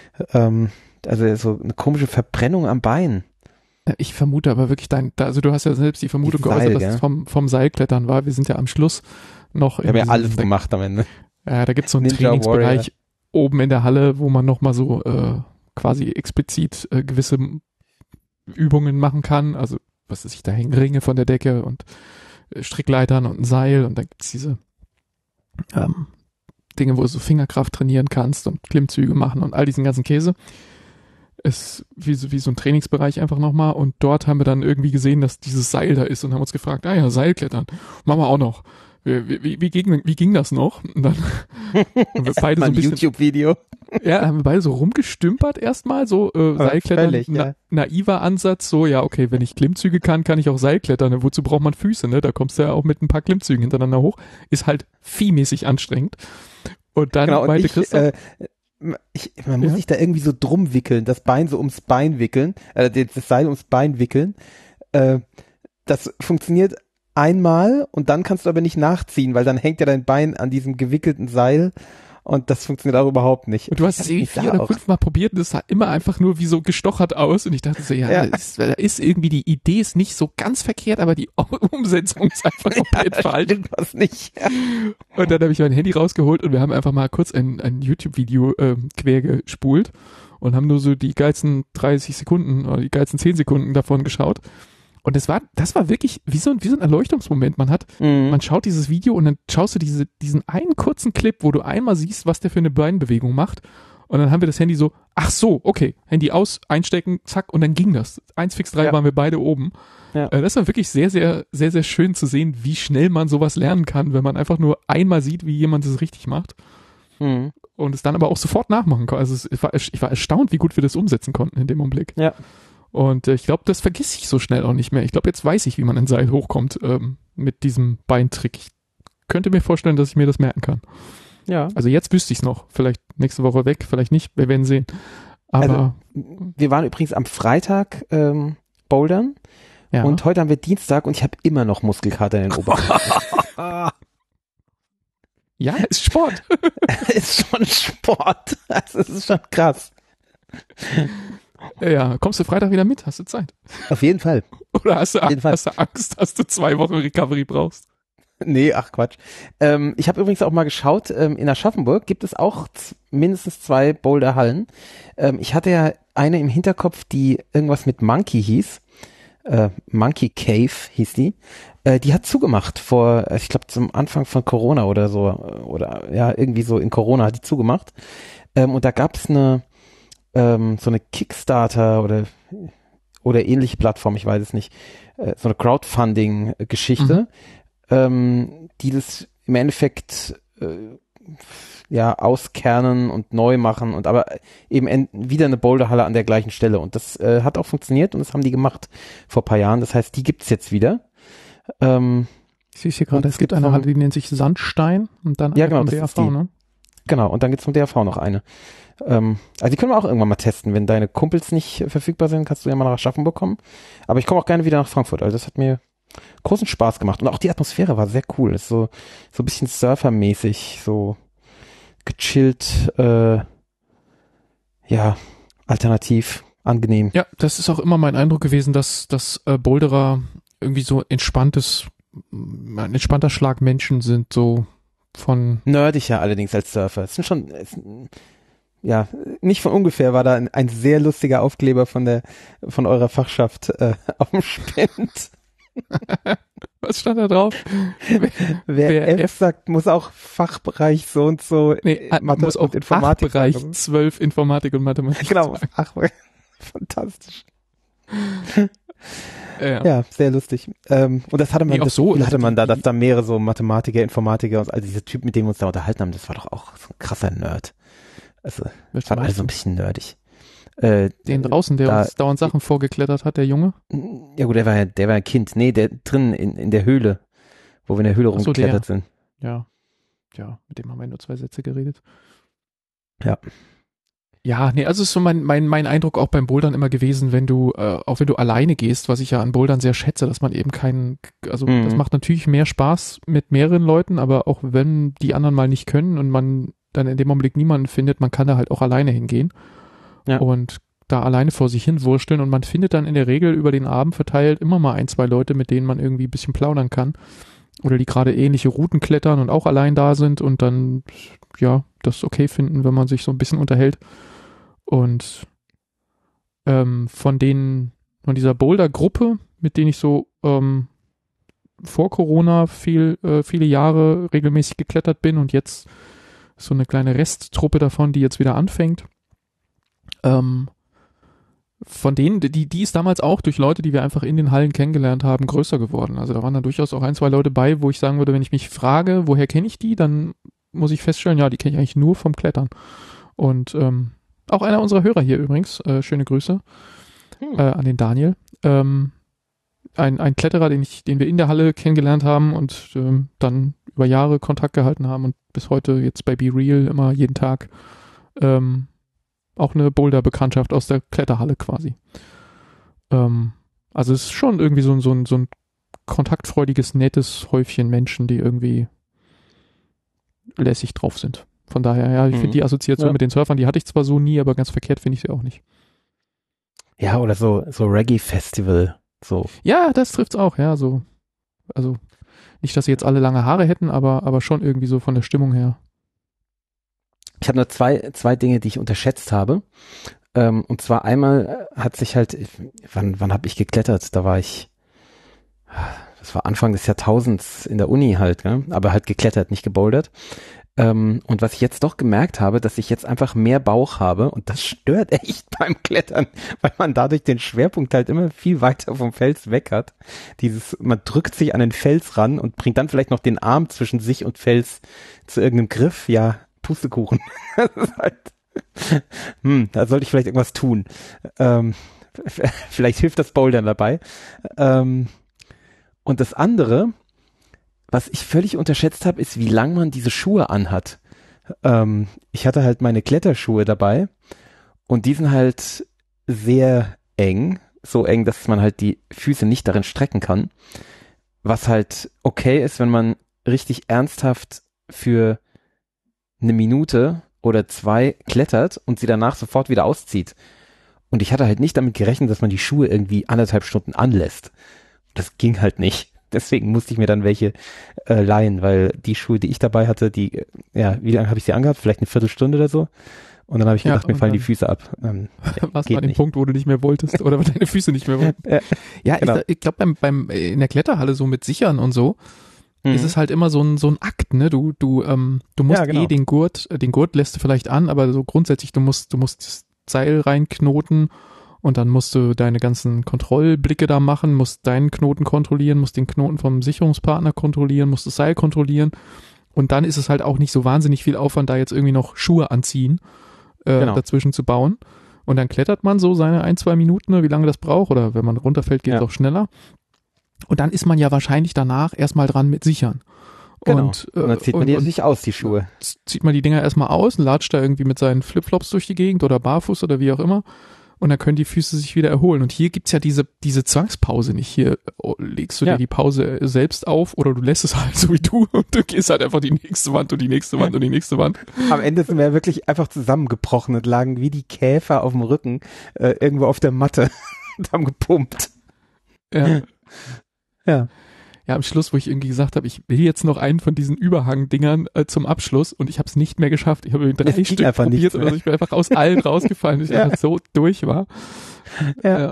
Also so eine komische Verbrennung am Bein. Ich vermute aber wirklich also du hast ja selbst die Vermutung geäußert, dass es vom Seilklettern war. Wir sind ja am Schluss noch Wir haben ja alles gemacht am Ende. Ja, da gibt es so einen Ninja Trainingsbereich Warrior. Oben in der Halle, wo man nochmal so quasi explizit gewisse Übungen machen kann. Also was weiß ich, da hängen Ringe von der Decke und Strickleitern und ein Seil und dann gibt's diese Dinge, wo du so Fingerkraft trainieren kannst und Klimmzüge machen und all diesen ganzen Käse. Ist wie so ein Trainingsbereich einfach nochmal und dort haben wir dann irgendwie gesehen, dass dieses Seil da ist und haben uns gefragt, Seilklettern, machen wir auch noch. Wie ging das noch? Und dann haben wir beide so ein bisschen YouTube-Video. Ja, haben wir beide so rumgestümpert erstmal, so Seilklettern, völlig, ja. Naiver Ansatz, so, ja, okay, wenn ich Klimmzüge kann ich auch Seilklettern, ne? Wozu braucht man Füße, ne? Da kommst du ja auch mit ein paar Klimmzügen hintereinander hoch, ist halt viehmäßig anstrengend. Und dann meinte Christoph, man muss sich da irgendwie so drum wickeln, das Bein so ums Bein wickeln, das Seil ums Bein wickeln, das funktioniert einmal und dann kannst du aber nicht nachziehen, weil dann hängt ja dein Bein an diesem gewickelten Seil und das funktioniert auch überhaupt nicht. Und du hast es irgendwie 4 oder 5 Mal probiert und das sah immer einfach nur wie so gestochert aus und ich dachte so, da ist irgendwie die Idee ist nicht so ganz verkehrt, aber die Umsetzung ist einfach komplett falsch. Stimmt was nicht. Ja. Und dann habe ich mein Handy rausgeholt und wir haben einfach mal kurz ein YouTube-Video quer gespult und haben nur so die geilsten 30 Sekunden oder die geilsten 10 Sekunden davon geschaut. Und das war wirklich wie so ein Erleuchtungsmoment. Man schaut dieses Video und dann schaust du diesen einen kurzen Clip, wo du einmal siehst, was der für eine Beinbewegung macht. Und dann haben wir das Handy so, ach so, okay, Handy aus, einstecken, zack, und dann ging das. 1 fix 3 waren wir beide oben. Ja. Das war wirklich sehr, sehr, sehr, sehr schön zu sehen, wie schnell man sowas lernen kann, wenn man einfach nur einmal sieht, wie jemand es richtig macht. Und es dann aber auch sofort nachmachen kann. Also ich war erstaunt, wie gut wir das umsetzen konnten in dem Augenblick. Ja. Und ich glaube, das vergesse ich so schnell auch nicht mehr. Ich glaube, jetzt weiß ich, wie man ein Seil hochkommt mit diesem Beintrick. Ich könnte mir vorstellen, dass ich mir das merken kann. Ja. Also jetzt wüsste ich es noch. Vielleicht nächste Woche weg, vielleicht nicht. Wir werden sehen. Aber wir waren übrigens am Freitag bouldern und heute haben wir Dienstag und ich habe immer noch Muskelkater in den Oberarmen. Ja, ist Sport. Ist schon Sport. Also, es ist schon krass. Ja, kommst du Freitag wieder mit? Hast du Zeit? Auf jeden Fall. Oder hast du Angst, dass du 2 Wochen Recovery brauchst? Nee, ach Quatsch. Ich habe übrigens auch mal geschaut, in Aschaffenburg gibt es auch mindestens 2 Boulderhallen. Ich hatte ja eine im Hinterkopf, die irgendwas mit Monkey hieß. Monkey Cave hieß die. Die hat zugemacht vor, ich glaube zum Anfang von Corona oder so, oder ja, irgendwie so in Corona hat die zugemacht. Und da gab es so eine Kickstarter oder ähnliche Plattform, ich weiß es nicht, so eine Crowdfunding-Geschichte, die das im Endeffekt auskernen und neu machen und aber eben wieder eine Boulderhalle an der gleichen Stelle. Und das hat auch funktioniert und das haben die gemacht vor ein paar Jahren. Das heißt, die gibt's jetzt wieder. Ich sehe hier gerade, es gibt eine Halle, die nennt sich Sandstein und dann ja, genau, vom DAV, ne? Genau, und dann gibt's vom DAV noch eine. Also die können wir auch irgendwann mal testen. Wenn deine Kumpels nicht verfügbar sind, kannst du ja mal nach Aschaffenburg bekommen. Aber ich komme auch gerne wieder nach Frankfurt. Also das hat mir großen Spaß gemacht. Und auch die Atmosphäre war sehr cool. Das ist so ein bisschen surfermäßig, so gechillt, alternativ, angenehm. Ja, das ist auch immer mein Eindruck gewesen, dass Boulderer irgendwie so ein entspannter Schlag Menschen sind, so von... Nerdiger allerdings als Surfer. Es sind schon, nicht von ungefähr war da ein sehr lustiger Aufkleber von eurer Fachschaft auf dem Spind. Was stand da drauf? Wer F sagt, muss auch Fachbereich so und so Mathe muss auch Informatik Fachbereich sagen. 12 Informatik und Mathematik. Genau, fantastisch. Ja, sehr lustig. Und das hatte man, hatte man da, dass da mehrere so Mathematiker, Informatiker und also diese Typen, mit denen wir uns da unterhalten haben, das war doch auch so ein krasser Nerd. Also, das war alles so ein bisschen nerdig. Den draußen, der uns dauernd Sachen vorgeklettert hat, der Junge? Ja gut, der war ein Kind. Nee, der drin in der Höhle, wo wir in der Höhle rumgeklettert sind. Ja, mit dem haben wir nur 2 Sätze geredet. Ja. Ja, nee, also ist so mein Eindruck auch beim Bouldern immer gewesen, auch wenn du alleine gehst, was ich ja an Bouldern sehr schätze, dass man eben das macht natürlich mehr Spaß mit mehreren Leuten, aber auch wenn die anderen mal nicht können und man dann in dem Augenblick niemanden findet, man kann da halt auch alleine hingehen. Ja. Und da alleine vor sich hin wursteln und man findet dann in der Regel über den Abend verteilt immer mal 1, 2 Leute, mit denen man irgendwie ein bisschen plaudern kann oder die gerade ähnliche Routen klettern und auch allein da sind und dann, das okay finden, wenn man sich so ein bisschen unterhält. Und von dieser Boulder-Gruppe, mit denen ich so vor Corona viele Jahre regelmäßig geklettert bin und jetzt so eine kleine Resttruppe davon, die jetzt wieder anfängt, von denen, die ist damals auch durch Leute, die wir einfach in den Hallen kennengelernt haben, größer geworden. Also da waren dann durchaus auch 1, 2 Leute bei, wo ich sagen würde, wenn ich mich frage, woher kenne ich die, dann muss ich feststellen, ja, die kenne ich eigentlich nur vom Klettern. Und auch einer unserer Hörer hier übrigens, schöne Grüße an den Daniel. Ein Kletterer, den wir in der Halle kennengelernt haben und dann über Jahre Kontakt gehalten haben und bis heute jetzt bei Be Real immer jeden Tag auch eine Boulder-Bekanntschaft aus der Kletterhalle quasi. Also es ist schon irgendwie so ein kontaktfreudiges, nettes Häufchen Menschen, die irgendwie lässig drauf sind. Von daher, ich finde die Assoziation mit den Surfern, die hatte ich zwar so nie, aber ganz verkehrt finde ich sie auch nicht. Ja, oder so Reggae-Festival. So. Ja, das trifft's auch, ja, so. Also nicht, dass sie jetzt alle lange Haare hätten, aber schon irgendwie so von der Stimmung her. Ich habe nur zwei Dinge, die ich unterschätzt habe. Und zwar einmal hat sich halt, wann habe ich geklettert? Das war Anfang des Jahrtausends in der Uni halt, ne? Aber halt geklettert, nicht gebouldert. Und was ich jetzt doch gemerkt habe, dass ich jetzt einfach mehr Bauch habe und das stört echt beim Klettern, weil man dadurch den Schwerpunkt halt immer viel weiter vom Fels weg hat. Man drückt sich an den Fels ran und bringt dann vielleicht noch den Arm zwischen sich und Fels zu irgendeinem Griff. Ja, Pustekuchen. Das ist halt, da sollte ich vielleicht irgendwas tun. Vielleicht hilft das Bouldern dabei. Und das andere, was ich völlig unterschätzt habe, ist, wie lang man diese Schuhe anhat. Ich hatte halt meine Kletterschuhe dabei und die sind halt sehr eng, so eng, dass man halt die Füße nicht darin strecken kann, was halt okay ist, wenn man richtig ernsthaft für 1 Minute oder 2 klettert und sie danach sofort wieder auszieht. Und ich hatte halt nicht damit gerechnet, dass man die Schuhe irgendwie 1,5 Stunden anlässt. Das ging halt nicht. Deswegen musste ich mir dann welche leihen, weil die Schuhe, die ich dabei hatte, wie lange habe ich sie angehabt? Vielleicht eine Viertelstunde oder so. Und dann habe ich gedacht, Ja, mir und fallen die dann- Füße ab. Was Geht war der nicht. Punkt, wo du nicht mehr wolltest oder wo deine Füße nicht mehr wollten? Ja, genau. ich glaube in der Kletterhalle so mit Sichern und so, ist es halt immer so ein Akt, ne? Du musst Ja, genau. den Gurt lässt du vielleicht an, aber so grundsätzlich, du musst das Seil reinknoten und dann musst du deine ganzen Kontrollblicke da machen, musst deinen Knoten kontrollieren, musst den Knoten vom Sicherungspartner kontrollieren, musst das Seil kontrollieren und dann ist es halt auch nicht so wahnsinnig viel Aufwand, da jetzt irgendwie noch Schuhe anziehen, Genau. dazwischen zu bauen. Und dann klettert man so seine 1-2 Minuten, ne, wie lange das braucht, oder wenn man runterfällt, geht es Ja. auch schneller. Und dann ist man ja wahrscheinlich danach erstmal dran mit Sichern. Genau. Und dann zieht man die natürlich aus, die Schuhe. zieht man die Dinger erstmal aus und latscht da irgendwie mit seinen Flipflops durch die Gegend oder barfuß oder wie auch immer. Und dann können die Füße sich wieder erholen. Und hier gibt's ja diese Zwangspause nicht. Hier legst du Ja. dir die Pause selbst auf oder du lässt es halt so wie du und du gehst halt einfach die nächste Wand und die nächste Wand und die nächste Wand. Am Ende sind wir ja wirklich einfach zusammengebrochen und lagen wie die Käfer auf dem Rücken irgendwo auf der Matte und haben gepumpt. Ja. Ja. Ja, am Schluss, wo ich irgendwie gesagt habe, ich will jetzt noch einen von diesen Überhang-Dingern zum Abschluss und ich habe es nicht mehr geschafft. Ich habe irgendwie 3 Es ging Stück einfach nicht probiert mehr. oder so. Ich bin einfach aus allen rausgefallen, weil ich Ja. einfach so durch war. Ja.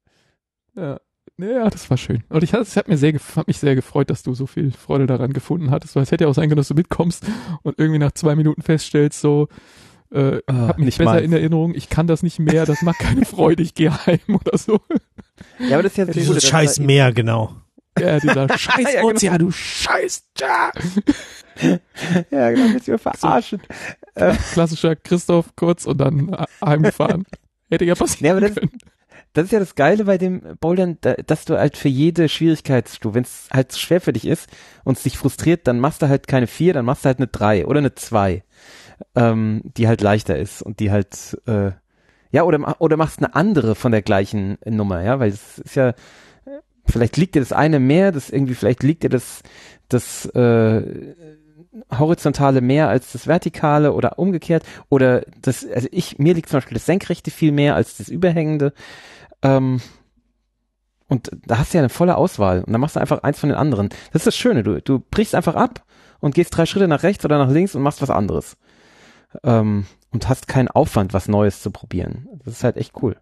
Ja, das war schön. Und hat mich sehr gefreut, dass du so viel Freude daran gefunden hattest, weil es hätte ja auch sein können, dass du mitkommst und irgendwie nach 2 Minuten feststellst, so, hab mich nicht besser meins. in Erinnerung, ich kann das nicht mehr, das macht keine Freude, ich gehe heim oder so. Ja, aber das ist ja das Gute, Dieses dass scheiß da eben- Meer, genau. Ja, dieser scheiß Ja, genau. Ozean, du scheiß ja. Ja, genau, willst du mir verarschen. Klassischer Christoph kurz und dann heimgefahren. Hätte ja passieren Ja, aber können. Das ist ja das Geile bei dem Bouldern, dass du halt für jede Schwierigkeitsstufe, wenn es halt schwer für dich ist und es dich frustriert, dann machst du halt keine 4, dann machst du halt eine 3 oder eine 2, die halt leichter ist und die halt, ja, oder machst eine andere von der gleichen Nummer, ja, weil es ist ja, vielleicht liegt dir das eine mehr, vielleicht liegt dir das horizontale mehr als das vertikale oder umgekehrt oder mir liegt zum Beispiel das senkrechte viel mehr als das überhängende. Und da hast du ja eine volle Auswahl und dann machst du einfach eins von den anderen. Das ist das Schöne, du brichst einfach ab und gehst 3 Schritte nach rechts oder nach links und machst was anderes. Und hast keinen Aufwand, was Neues zu probieren. Das ist halt echt cool.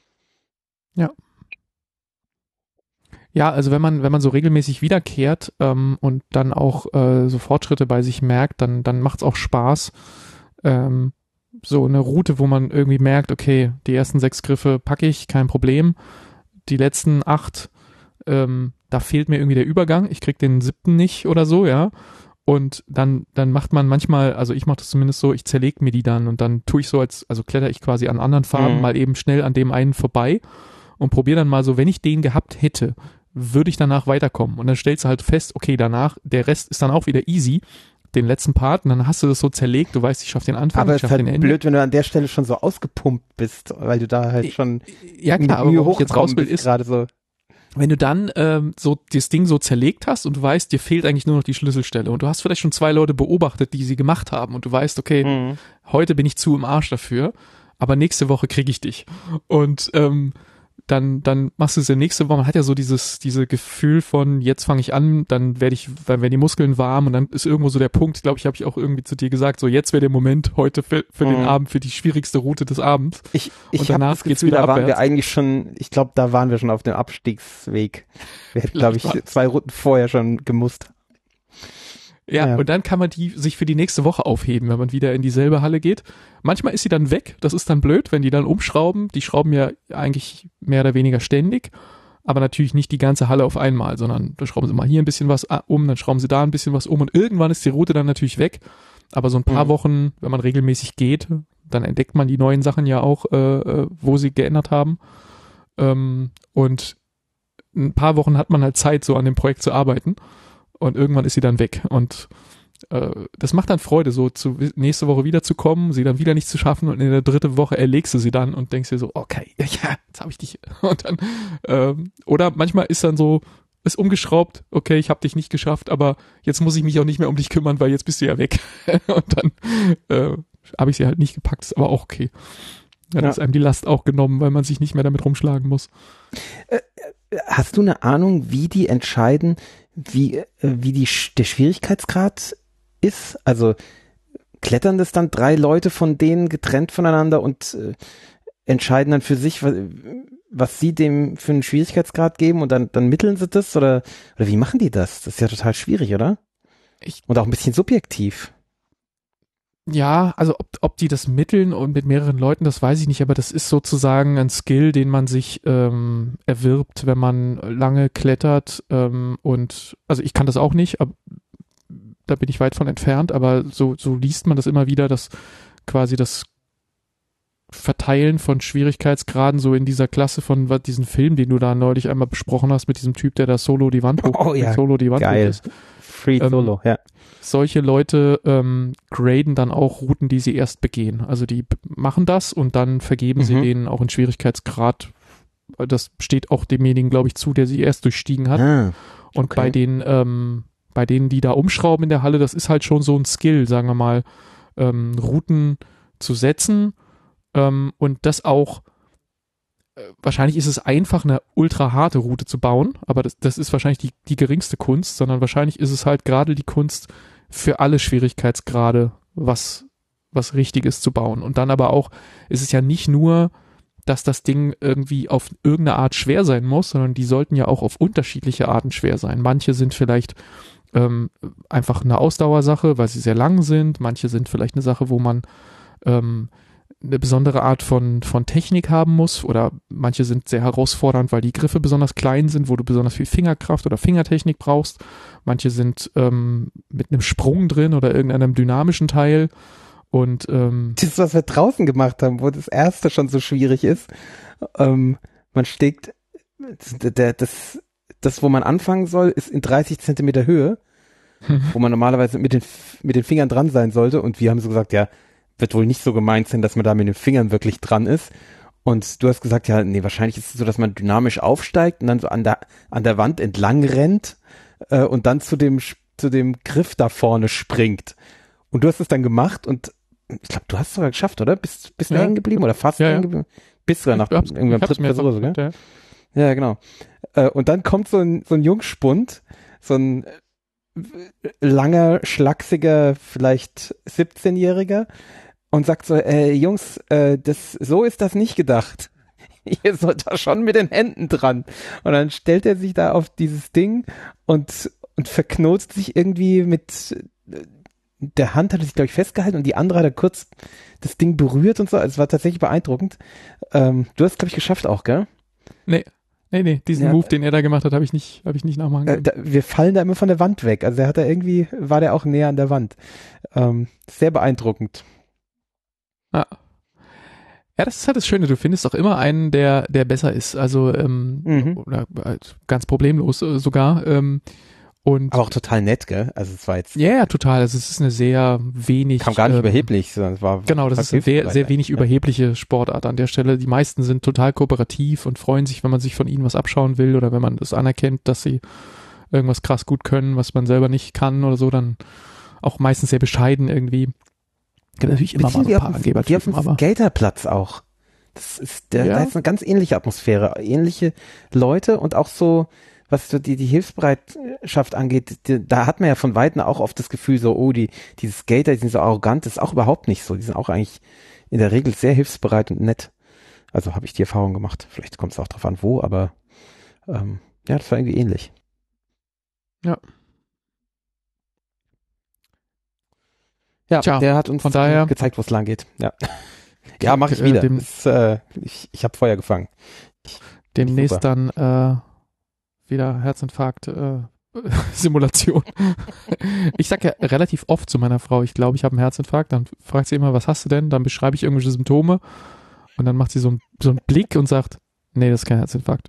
Ja, also wenn man so regelmäßig wiederkehrt und dann auch so Fortschritte bei sich merkt, dann macht's auch Spaß. So eine Route, wo man irgendwie merkt, okay, die ersten 6 Griffe packe ich, kein Problem. Die letzten 8, da fehlt mir irgendwie der Übergang. Ich krieg den 7. nicht oder so, ja. Und dann macht man manchmal, also ich mache das zumindest so, ich zerlege mir die dann und dann tue ich so, also kletter ich quasi an anderen Farben mal eben schnell an dem einen vorbei und probiere dann mal so, wenn ich den gehabt hätte, würde ich danach weiterkommen. Und dann stellst du halt fest, okay, danach, der Rest ist dann auch wieder easy, den letzten Part, und dann hast du das so zerlegt, du weißt, ich schaffe den Anfang, Aber ich es ist schaffe den halt Ende. blöd, wenn du an der Stelle schon so ausgepumpt bist, weil du da halt schon Ja mit klar, aber Mühe wo ich jetzt raus will, bist, ist, gerade so. wenn du dann so das Ding so zerlegt hast und du weißt, dir fehlt eigentlich nur noch die Schlüsselstelle und du hast vielleicht schon 2 Leute beobachtet, die sie gemacht haben und du weißt, okay, heute bin ich zu im Arsch dafür, aber nächste Woche kriege ich dich. Und dann machst du es ja nächste Woche. Man hat ja so diese Gefühl von, jetzt fange ich an, dann werden die Muskeln warm und dann ist irgendwo so der Punkt, glaube ich, habe ich auch irgendwie zu dir gesagt, so jetzt wäre der Moment heute für den Abend, für die schwierigste Route des Abends. Ich Und habe danach das geht's Gefühl, wieder da waren wir abwärts. eigentlich schon, ich glaube, da waren wir schon auf dem Abstiegsweg. Wir hätten, glaube ich, Vielleicht 2 Runden vorher schon gemusst. Ja, Ja. und dann kann man die sich für die nächste Woche aufheben, wenn man wieder in dieselbe Halle geht. Manchmal ist sie dann weg, das ist dann blöd, wenn die dann umschrauben. Die schrauben ja eigentlich mehr oder weniger ständig, aber natürlich nicht die ganze Halle auf einmal, sondern da schrauben sie mal hier ein bisschen was um, dann schrauben sie da ein bisschen was um und irgendwann ist die Route dann natürlich weg. Aber so ein paar Wochen, wenn man regelmäßig geht, dann entdeckt man die neuen Sachen ja auch, wo sie geändert haben. Und ein paar Wochen hat man halt Zeit, so an dem Projekt zu arbeiten. Und irgendwann ist sie dann weg. Und das macht dann Freude, so nächste Woche wiederzukommen, sie dann wieder nicht zu schaffen und in der 3. Woche erlegst du sie dann und denkst dir so, okay, ja, jetzt habe ich dich. Und dann, oder manchmal ist dann so, ist umgeschraubt, okay, ich habe dich nicht geschafft, aber jetzt muss ich mich auch nicht mehr um dich kümmern, weil jetzt bist du ja weg. Und dann habe ich sie halt nicht gepackt, ist aber auch okay. Dann ist einem die Last auch genommen, weil man sich nicht mehr damit rumschlagen muss. Hast du eine Ahnung, wie die entscheiden, wie der Schwierigkeitsgrad ist? Also klettern das dann 3 Leute von denen getrennt voneinander und entscheiden dann für sich, was sie dem für einen Schwierigkeitsgrad geben und dann mitteln sie das oder wie machen die das? Das ist ja total schwierig, oder? Und auch ein bisschen subjektiv. Ja, also ob die das mitteln und mit mehreren Leuten, das weiß ich nicht, aber das ist sozusagen ein Skill, den man sich erwirbt, wenn man lange klettert und also ich kann das auch nicht, da bin ich weit von entfernt, aber so liest man das immer wieder, dass quasi das Verteilen von Schwierigkeitsgraden so in dieser Klasse von diesen Film, den du da neulich einmal besprochen hast mit diesem Typ, der da Solo die Wand hoch geil. ist. Free Solo, ja. Solche Leute graden dann auch Routen, die sie erst begehen. Also die machen das und dann vergeben sie denen auch einen Schwierigkeitsgrad. Das steht auch demjenigen, glaube ich, zu, der sie erst durchstiegen hat. Okay. Und bei denen, die da umschrauben in der Halle, das ist halt schon so ein Skill, sagen wir mal, Routen zu setzen und das auch wahrscheinlich ist es einfach, eine ultra harte Route zu bauen, aber das ist wahrscheinlich die geringste Kunst, sondern wahrscheinlich ist es halt gerade die Kunst für alle Schwierigkeitsgrade was Richtiges zu bauen. Und dann aber auch ist es ja nicht nur, dass das Ding irgendwie auf irgendeine Art schwer sein muss, sondern die sollten ja auch auf unterschiedliche Arten schwer sein. Manche sind vielleicht einfach eine Ausdauersache, weil sie sehr lang sind. Manche sind vielleicht eine Sache, wo man eine besondere Art von Technik haben muss oder manche sind sehr herausfordernd, weil die Griffe besonders klein sind, wo du besonders viel Fingerkraft oder Fingertechnik brauchst. Manche sind mit einem Sprung drin oder irgendeinem dynamischen Teil und das, was wir draußen gemacht haben, wo das erste schon so schwierig ist, man steckt das, wo man anfangen soll, ist in 30 Zentimeter Höhe, wo man normalerweise mit den Fingern dran sein sollte und wir haben so gesagt, ja, wird wohl nicht so gemeint sein, dass man da mit den Fingern wirklich dran ist. Und du hast gesagt, ja, nee, wahrscheinlich ist es so, dass man dynamisch aufsteigt und dann so an der Wand entlang rennt und dann zu dem Griff da vorne springt. Und du hast es dann gemacht und ich glaube, du hast es sogar geschafft, oder? Bist du hängen geblieben oder fast hängen geblieben? Bist du dann nach irgendwann dritten Versuch, gell? Ja, genau. Und dann kommt so ein Jungspund, so ein langer, schlachsiger, vielleicht 17-Jähriger und sagt so, Jungs, so ist das nicht gedacht. Ihr sollt da schon mit den Händen dran. Und dann stellt er sich da auf dieses Ding und verknotet sich irgendwie mit der Hand, hat er sich, glaube ich, festgehalten und die andere hat er kurz das Ding berührt und so. Also es war tatsächlich beeindruckend. Du hast es, glaube ich, geschafft auch, gell? Nee, diesen Move, den er da gemacht hat, habe ich nicht nachmachen können. Wir fallen da immer von der Wand weg. Also war der auch näher an der Wand. Sehr beeindruckend. Ja, das ist halt das Schöne. Du findest auch immer einen, der besser ist. Also oder ganz problemlos sogar. Aber auch total nett, gell? Also es war jetzt... Ja, total. Also es ist eine sehr wenig... Kam gar nicht überheblich, sondern es war... Genau, das ist eine sehr wenig überhebliche Sportart an der Stelle. Die meisten sind total kooperativ und freuen sich, wenn man sich von ihnen was abschauen will oder wenn man das anerkennt, dass sie irgendwas krass gut können, was man selber nicht kann oder so, dann auch meistens sehr bescheiden irgendwie. Gibt natürlich immer mal ein paar Angeber. Die auf dem Skaterplatz auch. Das ist da ist eine ganz ähnliche Atmosphäre. Ähnliche Leute und auch so... Was so die Hilfsbereitschaft angeht, da hat man ja von Weitem auch oft das Gefühl so, diese Skater, die sind so arrogant, das ist auch überhaupt nicht so. Die sind auch eigentlich in der Regel sehr hilfsbereit und nett. Also habe ich die Erfahrung gemacht. Vielleicht kommt es auch drauf an, wo, aber das war irgendwie ähnlich. Ja. Ja, tja, der hat uns von daher gezeigt, wo es lang geht. Ja, ja, mache ich wieder. Ich habe Feuer gefangen. Demnächst dann wieder Herzinfarkt Simulation. Ich sag ja relativ oft zu meiner Frau, ich glaube, ich habe einen Herzinfarkt. Dann fragt sie immer, was hast du denn? Dann beschreibe ich irgendwelche Symptome und dann macht sie so einen Blick und sagt, nee, das ist kein Herzinfarkt.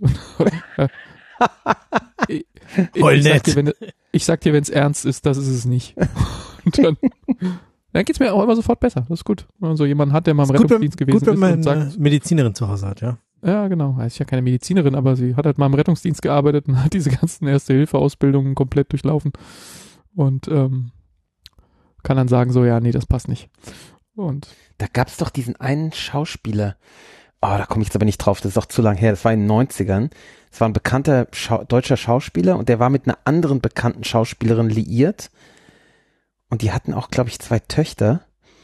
Ich sag dir, wenn es ernst ist, das ist es nicht. Und dann geht's mir auch immer sofort besser. Das ist gut. Wenn man so jemanden hat, der mal im Rettungsdienst gewesen ist. Gut, wenn man und sagt, eine Medizinerin zu Hause hat, ja. Ja, genau. Sie ist ja keine Medizinerin, aber sie hat halt mal im Rettungsdienst gearbeitet und hat diese ganzen Erste-Hilfe-Ausbildungen komplett durchlaufen und kann dann sagen so, ja, nee, das passt nicht. Und da gab's doch diesen einen Schauspieler, da komme ich jetzt aber nicht drauf, das ist auch zu lang her, das war in den 90ern, das war ein bekannter deutscher Schauspieler und der war mit einer anderen bekannten Schauspielerin liiert und die hatten auch, glaube ich, 2 Töchter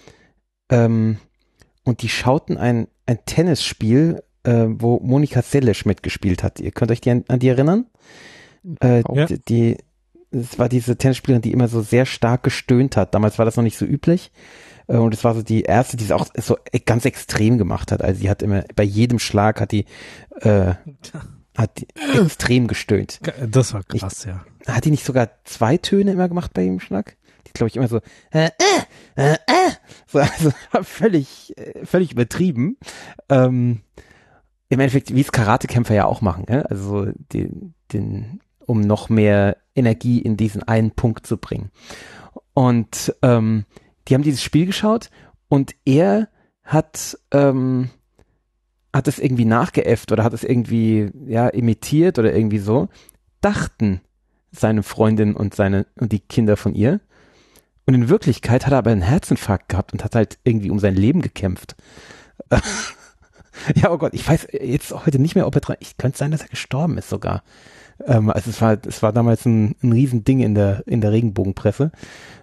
und die schauten ein Tennisspiel, wo Monika Seles mitgespielt hat. Ihr könnt euch an die erinnern? Ja. Es war diese Tennisspielerin, die immer so sehr stark gestöhnt hat. Damals war das noch nicht so üblich. Und es war so die erste, die es auch so ganz extrem gemacht hat. Also sie hat immer, bei jedem Schlag hat die extrem gestöhnt. Das war krass, ja. Hat die nicht sogar 2 Töne immer gemacht bei jedem Schlag? Die glaube ich immer so, so also völlig übertrieben. Im Endeffekt, wie es Karatekämpfer ja auch machen, ja? Also um noch mehr Energie in diesen einen Punkt zu bringen. Und die haben dieses Spiel geschaut und er hat es irgendwie nachgeäfft oder hat es irgendwie imitiert oder irgendwie so, dachten seine Freundin und die Kinder von ihr. Und in Wirklichkeit hat er aber einen Herzinfarkt gehabt und hat halt irgendwie um sein Leben gekämpft. Ja, oh Gott, ich weiß jetzt heute nicht mehr, ob er dran, könnte sein, dass er gestorben ist sogar. Also es war damals ein Riesending in der Regenbogenpresse.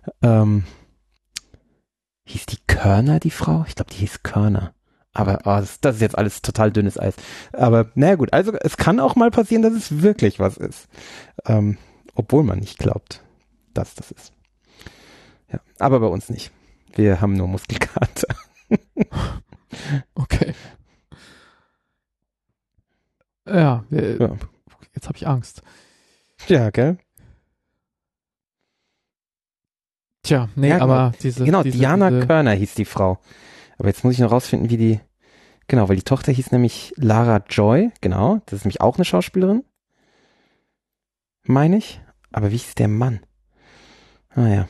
Hieß die Körner, die Frau? Ich glaube, die hieß Körner. Aber das ist jetzt alles total dünnes Eis. Aber naja gut, also es kann auch mal passieren, dass es wirklich was ist. Obwohl man nicht glaubt, dass das ist. Ja, aber bei uns nicht. Wir haben nur Muskelkater. Okay. Ja, jetzt habe ich Angst. Ja, gell? Tja, nee, ja, aber Diana Körner hieß die Frau. Aber jetzt muss ich noch rausfinden, weil die Tochter hieß nämlich Lara Joy, genau, das ist nämlich auch eine Schauspielerin, meine ich. Aber wie hieß der Mann? Naja.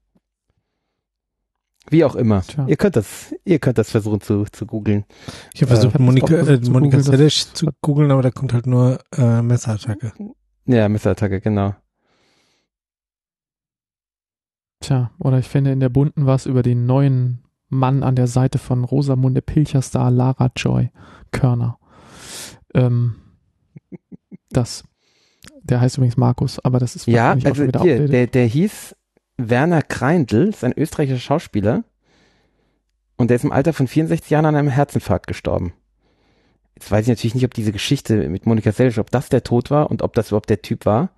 Wie auch immer. Tja. Ihr könnt das versuchen zu googeln. Ich habe versucht, Monika zu Seles zu googeln, aber da kommt halt nur Messerattacke. Ja, Messerattacke, genau. Tja, oder ich finde, in der Bunten was über den neuen Mann an der Seite von Rosamunde Pilcher-Star Lara Joy Körner. Der heißt übrigens Markus, aber das ist ja, auch also schon wieder hier, der hieß Werner Kreindl, ist ein österreichischer Schauspieler und der ist im Alter von 64 Jahren an einem Herzinfarkt gestorben. Jetzt weiß ich natürlich nicht, ob diese Geschichte mit Monika Seles, ob das der Tod war und ob das überhaupt der Typ war.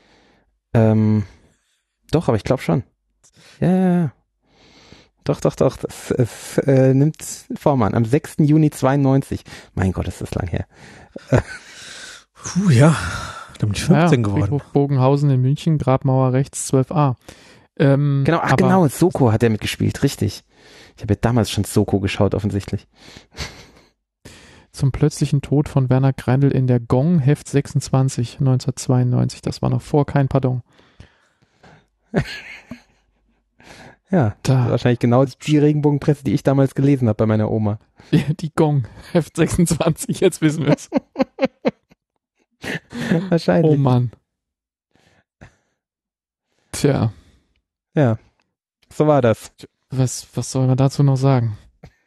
Doch, aber ich glaube schon. Ja. Doch. Es nimmt Form an. Am 6. Juni 92. Mein Gott, ist das lang her. Puh, ja. Da bin ich 15 geworden. Friedhof Bogenhausen in München, Grabmauer rechts 12a. Genau, Soko hat er mitgespielt, richtig. Ich habe ja damals schon Soko geschaut, offensichtlich. Zum plötzlichen Tod von Werner Greindl in der Gong, Heft 26, 1992. Das war noch vor Kein Pardon. Ja, wahrscheinlich genau die Regenbogenpresse, die ich damals gelesen habe bei meiner Oma. Ja, die Gong, Heft 26, jetzt wissen wir es. Wahrscheinlich. Oh Mann. Tja. Ja, so war das. Was soll man dazu noch sagen?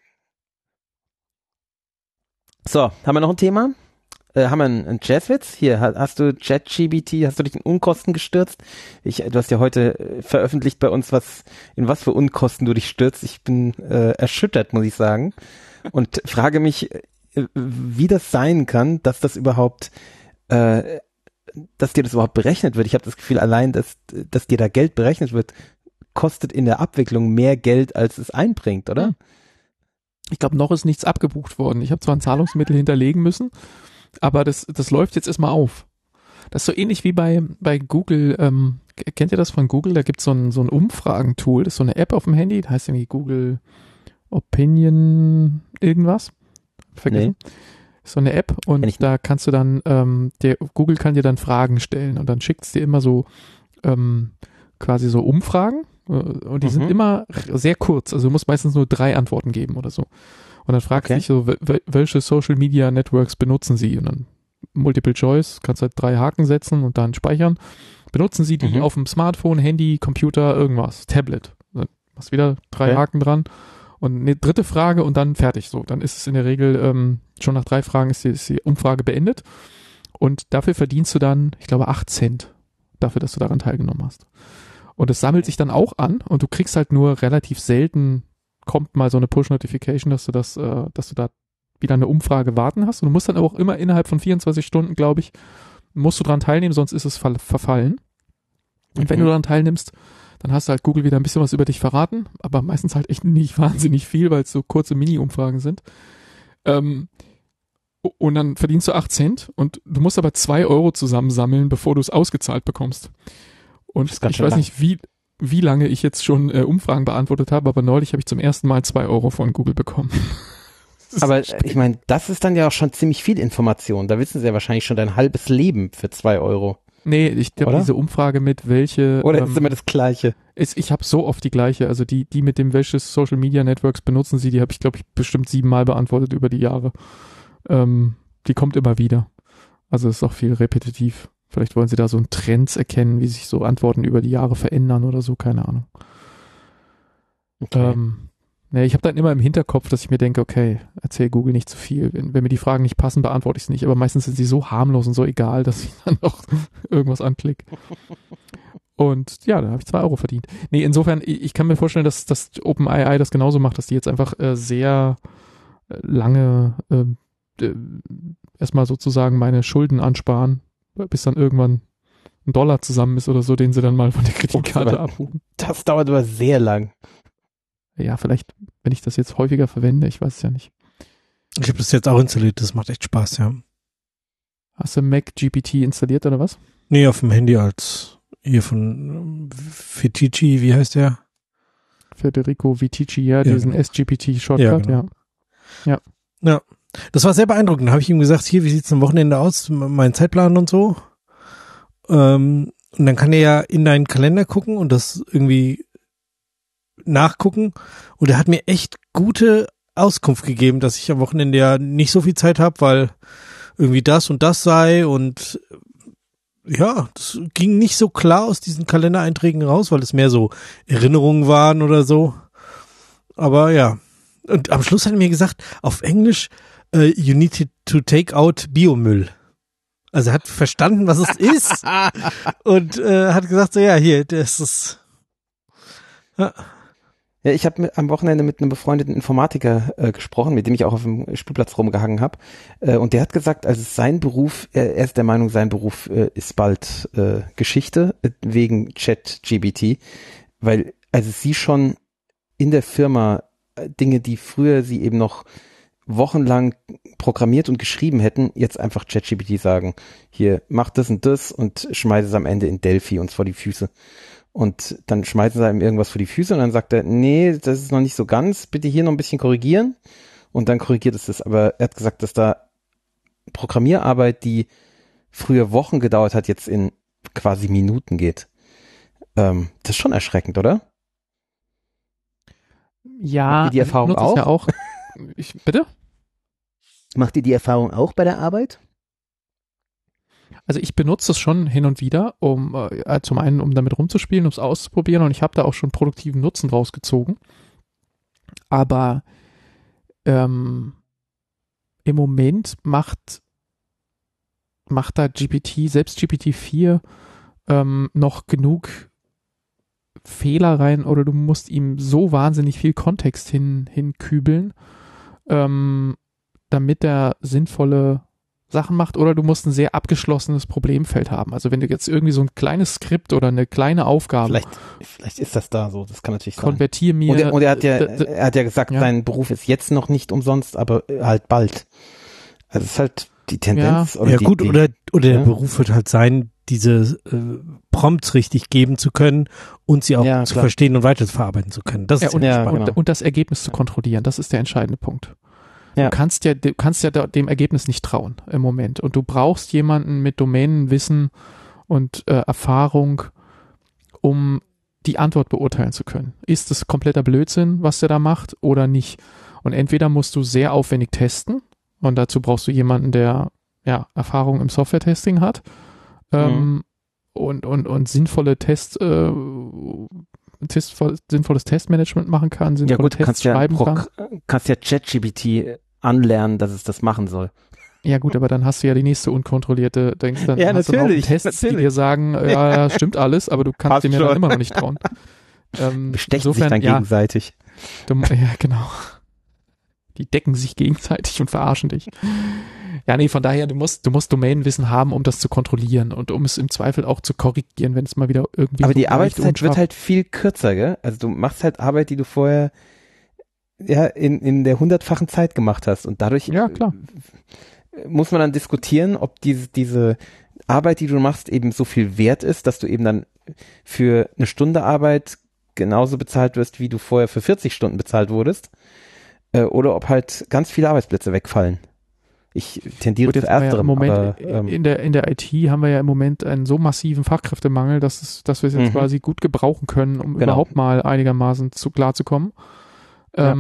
So, haben wir noch ein Thema? Haben wir einen Jazzwitz? Hier, hast du ChatGPT, hast du dich in Unkosten gestürzt? Du hast ja heute veröffentlicht bei uns, in was für Unkosten du dich stürzt. Ich bin erschüttert, muss ich sagen. Und frage mich, wie das sein kann, dass das überhaupt, dass dir das überhaupt berechnet wird. Ich habe das Gefühl, allein, dass dir da Geld berechnet wird, kostet in der Abwicklung mehr Geld, als es einbringt, oder? Ich glaube, noch ist nichts abgebucht worden. Ich habe zwar ein Zahlungsmittel hinterlegen müssen, aber das läuft jetzt erstmal auf. Das ist so ähnlich wie bei Google. Kennt ihr das von Google? Da gibt es so ein Umfragentool. Das ist so eine App auf dem Handy. Das heißt irgendwie Google Opinion irgendwas. Vergessen. Nee. So eine App und da kannst du dann, Google kann dir dann Fragen stellen und dann schickt es dir immer so quasi so Umfragen und die sind immer sehr kurz. Also du musst meistens nur 3 Antworten geben oder so. Und dann fragst du dich so, welche Social Media Networks benutzen sie? Und dann Multiple Choice, kannst halt 3 Haken setzen und dann speichern. Benutzen sie die auf dem Smartphone, Handy, Computer, irgendwas, Tablet. Dann machst wieder 3 Haken dran. Und eine 3. Frage und dann fertig. So, dann ist es in der Regel, schon nach 3 Fragen ist die Umfrage beendet. Und dafür verdienst du dann, ich glaube, 8 Cent dafür, dass du daran teilgenommen hast. Und es sammelt sich dann auch an und du kriegst halt nur relativ selten kommt mal so eine Push-Notification, dass du da wieder eine Umfrage warten hast. Und du musst dann aber auch immer innerhalb von 24 Stunden, glaube ich, musst du dran teilnehmen, sonst ist es verfallen. Und wenn du daran teilnimmst, dann hast du halt Google wieder ein bisschen was über dich verraten, aber meistens halt echt nicht wahnsinnig viel, weil es so kurze Mini-Umfragen sind. Und dann verdienst du 8 Cent und du musst aber 2 Euro zusammensammeln, bevor du es ausgezahlt bekommst. Und ich weiß nicht, wie lange ich jetzt schon Umfragen beantwortet habe, aber neulich habe ich zum ersten Mal 2 Euro von Google bekommen. Aber ich meine, das ist dann ja auch schon ziemlich viel Information. Da wissen sie ja wahrscheinlich schon dein halbes Leben für 2 Euro. Nee, ich glaube, diese Umfrage mit welche... Oder ist immer das Gleiche? Ich habe so oft die gleiche. Also die mit dem welches Social Media Networks benutzen sie, die habe ich, glaube ich, bestimmt 7 Mal beantwortet über die Jahre. Die kommt immer wieder. Also ist auch viel repetitiv. Vielleicht wollen sie da so einen Trends erkennen, wie sich so Antworten über die Jahre verändern oder so, keine Ahnung. Okay. Ich habe dann immer im Hinterkopf, dass ich mir denke, okay, erzähl Google nicht zu viel. Wenn mir die Fragen nicht passen, beantworte ich es nicht. Aber meistens sind sie so harmlos und so egal, dass ich dann auch irgendwas anklicke. Und ja, da habe ich 2 Euro verdient. Nee, insofern, ich kann mir vorstellen, dass OpenAI das genauso macht, dass die jetzt einfach sehr lange erstmal sozusagen meine Schulden ansparen, bis dann irgendwann $1 zusammen ist oder so, den sie dann mal von der Kreditkarte abbuchen. Das dauert aber sehr lang. Ja, vielleicht, wenn ich das jetzt häufiger verwende, ich weiß es ja nicht. Ich habe das jetzt auch installiert, das macht echt Spaß, ja. Hast du Mac GPT installiert oder was? Nee, auf dem Handy als hier von Fetici, wie heißt der? Federico Vitici, ja, diesen genau. SGPT-Shortcut, genau. Ja. Das war sehr beeindruckend. Da habe ich ihm gesagt, hier, wie sieht's am Wochenende aus, mein Zeitplan und so. Und dann kann er ja in deinen Kalender gucken und das irgendwie nachgucken. Und er hat mir echt gute Auskunft gegeben, dass ich am Wochenende ja nicht so viel Zeit habe, weil irgendwie das und das sei. Und ja, das ging nicht so klar aus diesen Kalendereinträgen raus, weil es mehr so Erinnerungen waren oder so. Aber ja. Und am Schluss hat er mir gesagt, auf Englisch, you need to take out Biomüll. Also er hat verstanden, was es ist und hat gesagt, so ja, hier, das ist... Ja. Ja, ich habe am Wochenende mit einem befreundeten Informatiker gesprochen, mit dem ich auch auf dem Spielplatz rumgehangen habe. Und der hat gesagt, also sein Beruf, er ist der Meinung, sein Beruf ist bald Geschichte wegen ChatGPT, weil also sie schon in der Firma Dinge, die früher sie eben noch wochenlang programmiert und geschrieben hätten, jetzt einfach ChatGPT sagen, hier, mach das und schmeiß es am Ende in Delphi uns vor die Füße. Und dann schmeißen sie ihm irgendwas vor die Füße und dann sagt er, nee, das ist noch nicht so ganz, bitte hier noch ein bisschen korrigieren. Und dann korrigiert es das. Aber er hat gesagt, dass da Programmierarbeit, die früher Wochen gedauert hat, jetzt in quasi Minuten geht. Das ist schon erschreckend, oder? Ja, macht ihr die Erfahrung auch? Ja auch. Bitte? Macht ihr die Erfahrung auch bei der Arbeit? Also ich benutze es schon hin und wieder, um zum einen, um damit rumzuspielen, um es auszuprobieren, und ich habe da auch schon produktiven Nutzen draus gezogen. Aber im Moment macht da GPT, selbst GPT-4, noch genug Fehler rein, oder du musst ihm so wahnsinnig viel Kontext hinkübeln, damit er sinnvolle Sachen macht, oder du musst ein sehr abgeschlossenes Problemfeld haben. Also wenn du jetzt irgendwie so ein kleines Skript oder eine kleine Aufgabe... Vielleicht ist das da so, das kann natürlich sein. Konvertier mir... Und er hat ja gesagt, sein Beruf ist jetzt noch nicht umsonst, aber halt bald. Also es ist halt die Tendenz. Ja, oder der Beruf wird halt sein, diese Prompts richtig geben zu können und sie auch zu verstehen und weiter verarbeiten zu können. Das ist spannend. Genau. Und das Ergebnis zu kontrollieren, das ist der entscheidende Punkt. Ja. Du kannst ja dem Ergebnis nicht trauen im Moment. Und du brauchst jemanden mit Domänenwissen und Erfahrung, um die Antwort beurteilen zu können. Ist es kompletter Blödsinn, was der da macht, oder nicht? Und entweder musst du sehr aufwendig testen, und dazu brauchst du jemanden, der Erfahrung im Software-Testing hat, und sinnvolle sinnvolles Testmanagement machen kann, sinnvolle Tests schreiben kann. Kannst ja ChatGPT anlernen, dass es das machen soll. Ja gut, aber dann hast du ja die nächste unkontrollierte, dann hast du noch Tests, die dir sagen, ja, stimmt alles, aber du kannst dem ja dann immer noch nicht trauen. Bestechen sich dann gegenseitig. Ja, genau. Die decken sich gegenseitig und verarschen dich. Ja, nee, von daher, du musst Domänenwissen haben, um das zu kontrollieren und um es im Zweifel auch zu korrigieren, wenn es mal wieder irgendwie Aber so die leicht Arbeitszeit wird unscharf- halt viel kürzer, gell? Also du machst halt Arbeit, die du vorher ja in der 100-fachen Zeit gemacht hast und dadurch Ja, klar. muss man dann diskutieren, ob diese Arbeit, die du machst, eben so viel wert ist, dass du eben dann für eine Stunde Arbeit genauso bezahlt wirst, wie du vorher für 40 Stunden bezahlt wurdest, oder ob halt ganz viele Arbeitsplätze wegfallen. Ich tendiere Gut, zu jetzt haben wir ja ersterem, im Moment aber in der IT haben wir ja im Moment einen so massiven Fachkräftemangel, dass wir es jetzt quasi gut gebrauchen können, um Genau. überhaupt mal einigermaßen klarzukommen. Ja.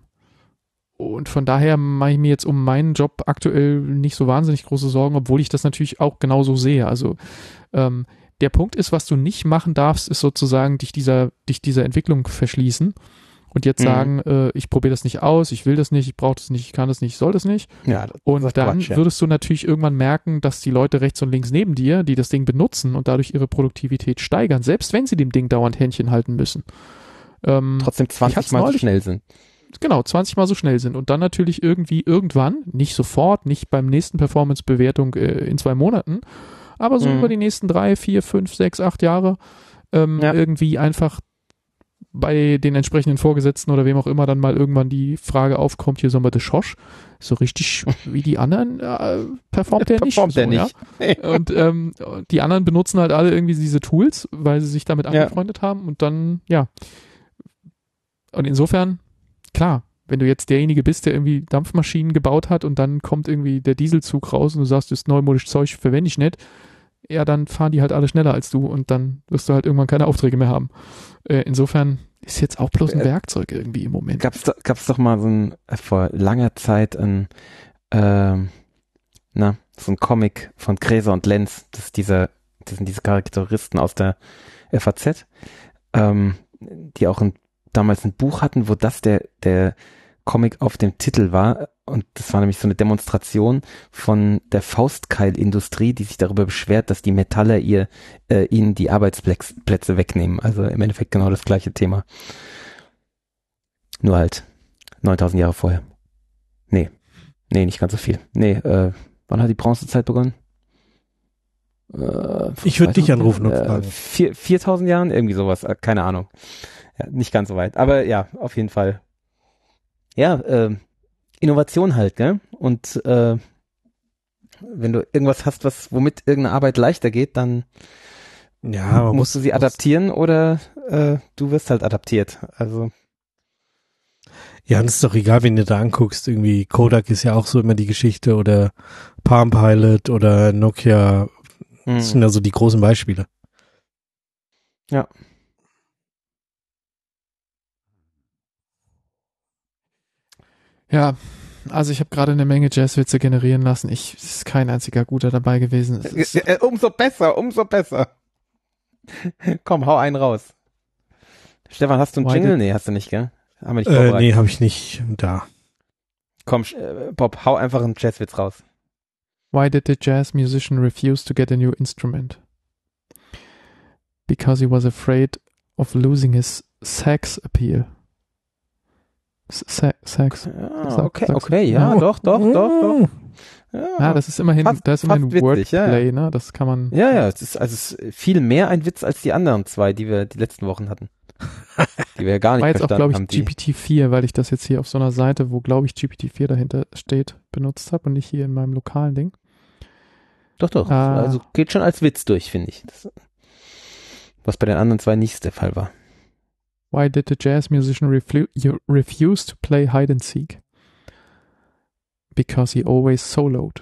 Und von daher mache ich mir jetzt um meinen Job aktuell nicht so wahnsinnig große Sorgen, obwohl ich das natürlich auch genauso sehe. Also der Punkt ist, was du nicht machen darfst, ist sozusagen dich dieser Entwicklung verschließen und jetzt sagen, ich probiere das nicht aus, ich will das nicht, ich brauche das nicht, ich kann das nicht, ich soll das nicht. ja, das Und ist dann Quatsch, ja. würdest du natürlich irgendwann merken, dass die Leute rechts und links neben dir, die das Ding benutzen und dadurch ihre Produktivität steigern, selbst wenn sie dem Ding dauernd Händchen halten müssen. Trotzdem 20 Mal so schnell sind. Genau, 20 Mal so schnell sind und dann natürlich irgendwann, nicht sofort, nicht beim nächsten Performance-Bewertung in 2 Monaten, aber so über die nächsten 3, 4, 5, 6, 8 Jahre irgendwie einfach bei den entsprechenden Vorgesetzten oder wem auch immer dann mal irgendwann die Frage aufkommt, hier sollen wir das Schosch, so richtig wie die anderen performt der nicht. Performt der so, nicht. Ja? Und die anderen benutzen halt alle irgendwie diese Tools, weil sie sich damit angefreundet haben und dann, ja. Und insofern, klar, wenn du jetzt derjenige bist, der irgendwie Dampfmaschinen gebaut hat und dann kommt irgendwie der Dieselzug raus und du sagst, das ist neumodisches Zeug, verwende ich nicht, ja, dann fahren die halt alle schneller als du und dann wirst du halt irgendwann keine Aufträge mehr haben. Insofern ist jetzt auch bloß ein Werkzeug irgendwie im Moment. Gab's doch mal so vor langer Zeit so ein Comic von Gräser und Lenz, das sind diese Karikaturisten aus der FAZ, die auch damals ein Buch hatten, wo das der Comic auf dem Titel war. Und das war nämlich so eine Demonstration von der Faustkeilindustrie, die sich darüber beschwert, dass die Metaller ihnen die Arbeitsplätze wegnehmen. Also im Endeffekt genau das gleiche Thema. Nur halt 9000 Jahre vorher. Nee, nicht ganz so viel. Wann hat die Bronzezeit begonnen? Ich würde dich anrufen und fragen. 4000 Jahren? Irgendwie sowas. Keine Ahnung. Ja, nicht ganz so weit. Aber ja, auf jeden Fall. Ja, Innovation halt, gell? Und wenn du irgendwas hast, womit irgendeine Arbeit leichter geht, dann musst du sie adaptieren oder du wirst halt adaptiert. Also ja, und es ist doch egal, wenn du da anguckst, irgendwie Kodak ist ja auch so immer die Geschichte oder Palm Pilot oder Nokia, das sind ja so die großen Beispiele. Ja. Ja, also ich habe gerade eine Menge Jazzwitze generieren lassen. Es ist kein einziger guter dabei gewesen. Umso besser. Komm, hau einen raus. Stefan, hast du einen Jingle? Nee, hast du nicht, gell? Haben wir nicht vorbereitet. Nee, habe ich nicht da. Komm, Bob, hau einfach einen Jazzwitz raus. Why did the jazz musician refuse to get a new instrument? Because he was afraid of losing his sex appeal. Sex. Okay, ja, doch. Ja, das ist immerhin, immerhin witzig, Wordplay, ja. Ne? Das kann man. Ja, es ist viel mehr ein Witz als die anderen 2, die wir die letzten Wochen hatten. Die wir ja gar nicht war jetzt auch, verstanden glaube ich, haben. GPT-4, weil ich das jetzt hier auf so einer Seite, wo, glaube ich, GPT-4 dahinter steht, benutzt habe und nicht hier in meinem lokalen Ding. Doch. Also geht schon als Witz durch, finde ich. Was bei den anderen 2 nicht der Fall war. Why did the jazz musician refuse to play hide and seek? Because he always soloed.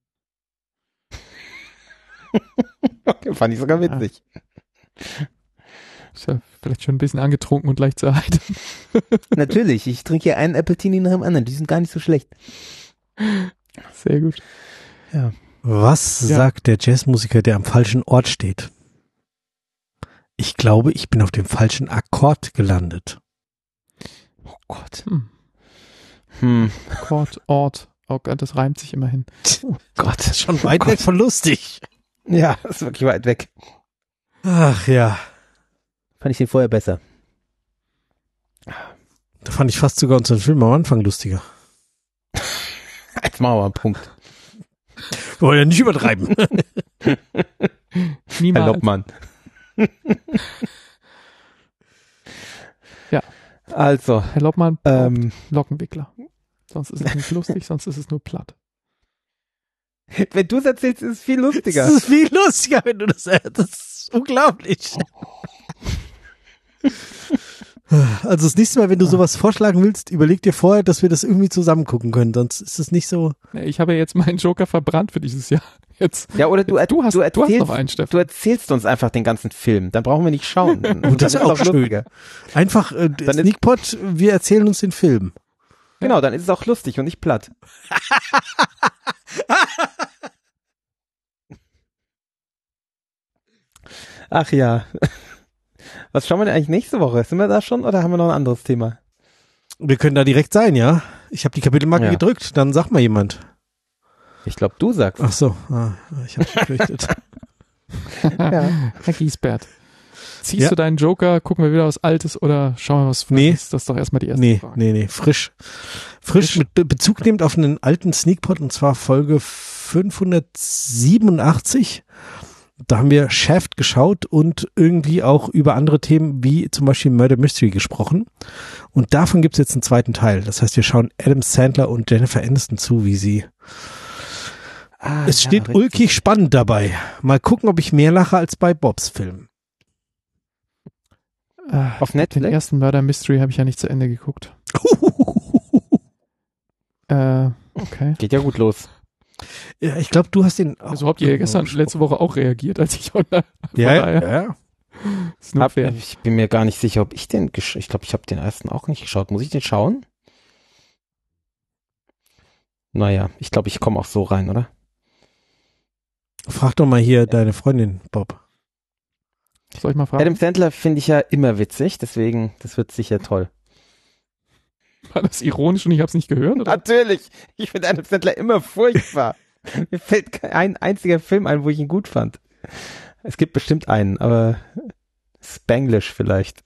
Okay, fand ich sogar witzig. Ist ja vielleicht schon ein bisschen angetrunken und leicht zu erheitern. Natürlich, ich trinke hier einen Appletini nach dem anderen. Die sind gar nicht so schlecht. Sehr gut. Ja. Was sagt der Jazzmusiker, der am falschen Ort steht? Ich glaube, ich bin auf dem falschen Akkord gelandet. Oh Gott. Akkord, Ort. Oh Gott, das reimt sich immerhin. Oh Gott. Das ist schon weit weg von lustig. Ja, das ist wirklich weit weg. Ach ja. Fand ich den vorher besser. Da fand ich fast sogar unseren Film am Anfang lustiger. Jetzt machen wir mal einen Punkt. Wir wollen ja nicht übertreiben. Niemals. Herr Loppmann. Ja. Also, Herr Loppmann, Lockenwickler. Sonst ist es nicht lustig, sonst ist es nur platt. wenn du es erzählst, ist es viel lustiger. Das ist viel lustiger, wenn du das erzählst. Das ist unglaublich. Also das nächste Mal, wenn du sowas vorschlagen willst, überleg dir vorher, dass wir das irgendwie zusammen gucken können. Sonst ist es nicht so. Ich habe ja jetzt meinen Joker verbrannt für dieses Jahr. Jetzt. Ja, oder du hast noch einen, Steffen. Du erzählst uns einfach den ganzen Film. Dann brauchen wir nicht schauen. Und das ist auch schön. Einfach Sneakpot, wir erzählen uns den Film. Genau, dann ist es auch lustig und nicht platt. Ach ja. Was schauen wir denn eigentlich nächste Woche? Sind wir da schon oder haben wir noch ein anderes Thema? Wir können da direkt sein, ja? Ich habe die Kapitelmarke gedrückt, dann sag mal jemand. Ich glaube, du sagst. Ach so, ich habe befürchtet. Ja. Herr Giesbert. Ziehst du deinen Joker, gucken wir wieder was Altes oder schauen wir was Frisches? Das ist doch erstmal die erste Frage. Nee, frisch. Frisch mit Bezug nehmend auf einen alten Sneakpot und zwar Folge 587. Da haben wir Shaft geschaut und irgendwie auch über andere Themen wie zum Beispiel Murder Mystery gesprochen. Und davon gibt es jetzt einen zweiten Teil. Das heißt, wir schauen Adam Sandler und Jennifer Aniston zu, wie sie... es steht ulkig spannend dabei. Mal gucken, ob ich mehr lache als bei Bobs Film. Auf Netflix? Den ersten Murder Mystery habe ich ja nicht zu Ende geguckt. Okay. Geht ja gut los. Ja, ich glaube, du hast den auch. Also habt ihr letzte Woche auch reagiert, als ich online. Ja. Ich bin mir gar nicht sicher, ob ich den ich glaube, ich habe den ersten auch nicht geschaut. Muss ich den schauen? Naja, ich glaube, ich komme auch so rein, oder? Frag doch mal hier deine Freundin, Bob. Soll ich mal fragen? Adam Sandler finde ich ja immer witzig, deswegen, das wird sicher toll. War das ironisch und ich habe es nicht gehört? Oder? Natürlich. Ich finde Adam Sandler immer furchtbar. Mir fällt kein einziger Film ein, wo ich ihn gut fand. Es gibt bestimmt einen, aber Spanglish vielleicht.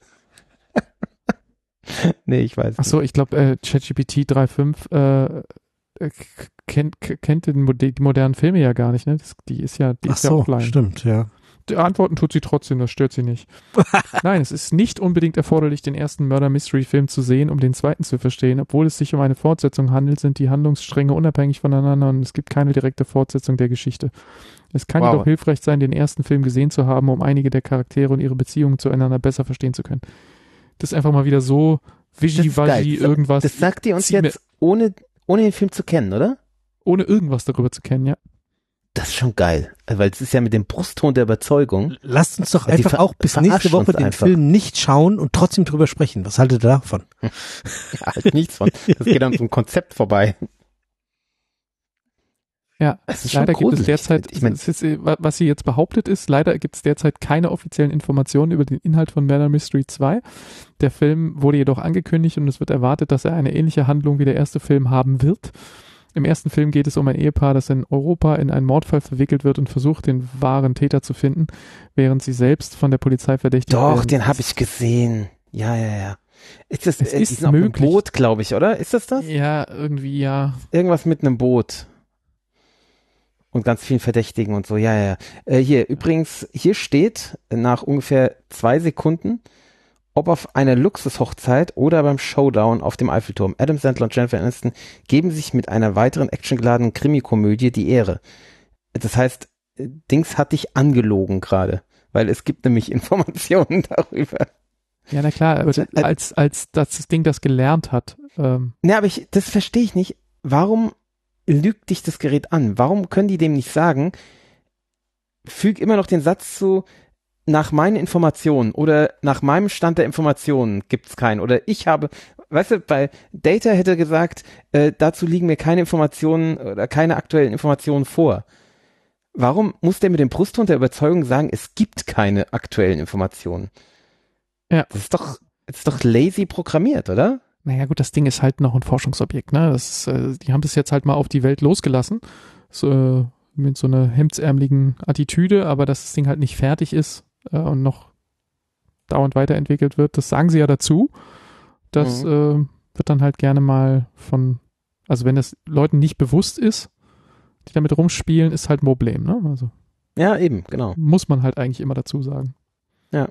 Nee, ich weiß nicht. Achso, ich glaube, ChatGPT 3.5 kennt die modernen Filme ja gar nicht, ne? Die ist ja offline. Stimmt, ja. Antworten tut sie trotzdem, das stört sie nicht. Nein, es ist nicht unbedingt erforderlich, den ersten Murder-Mystery-Film zu sehen, um den zweiten zu verstehen. Obwohl es sich um eine Fortsetzung handelt, sind die Handlungsstränge unabhängig voneinander und es gibt keine direkte Fortsetzung der Geschichte. Es kann jedoch hilfreich sein, den ersten Film gesehen zu haben, um einige der Charaktere und ihre Beziehungen zueinander besser verstehen zu können. Das ist einfach mal wieder so wischiwaschi irgendwas. Das sagt ihr uns jetzt, ohne den Film zu kennen, oder? Ohne irgendwas darüber zu kennen, ja. Das ist schon geil, weil es ist ja mit dem Brustton der Überzeugung. Lasst uns doch einfach auch bis nächste Woche den Film nicht schauen und trotzdem drüber sprechen. Was haltet ihr davon? Ja, halt nichts von. Das geht an so einem Konzept vorbei. Ja, leider gibt es derzeit, was sie jetzt behauptet ist, leider gibt es derzeit keine offiziellen Informationen über den Inhalt von Murder Mystery 2. Der Film wurde jedoch angekündigt und es wird erwartet, dass er eine ähnliche Handlung wie der erste Film haben wird. Im ersten Film geht es um ein Ehepaar, das in Europa in einen Mordfall verwickelt wird und versucht, den wahren Täter zu finden, während sie selbst von der Polizei verdächtigt werden. Doch, den habe ich gesehen. Ja. Ist das die sind auf einem Boot, glaube ich, oder? Ist das? Ja, irgendwie, ja. Irgendwas mit einem Boot. Und ganz vielen Verdächtigen und so, ja. Hier, übrigens, hier steht nach ungefähr 2 Sekunden, ob auf einer Luxushochzeit oder beim Showdown auf dem Eiffelturm. Adam Sandler und Jennifer Aniston geben sich mit einer weiteren actiongeladenen Krimikomödie die Ehre. Das heißt, Dings hat dich angelogen gerade, weil es gibt nämlich Informationen darüber. Ja, na klar, aber als das Ding das gelernt hat. Ne, aber das verstehe ich nicht. Warum lügt dich das Gerät an? Warum können die dem nicht sagen, füg immer noch den Satz zu, nach meinen Informationen oder nach meinem Stand der Informationen gibt's keinen. Oder ich habe, weißt du, bei Data hätte gesagt, dazu liegen mir keine Informationen oder keine aktuellen Informationen vor. Warum muss der mit dem Brustton der Überzeugung sagen, es gibt keine aktuellen Informationen? Ja. Das ist doch lazy programmiert, oder? Naja gut, das Ding ist halt noch ein Forschungsobjekt, ne? Die haben das jetzt halt mal auf die Welt losgelassen, so, mit so einer hemdsärmeligen Attitüde, aber dass das Ding halt nicht fertig ist und noch dauernd weiterentwickelt wird, das sagen sie ja dazu. Das wird dann halt gerne mal also wenn das Leuten nicht bewusst ist, die damit rumspielen, ist halt ein Problem, ne? Also ja, eben, genau. muss man halt eigentlich immer dazu sagen. Ja.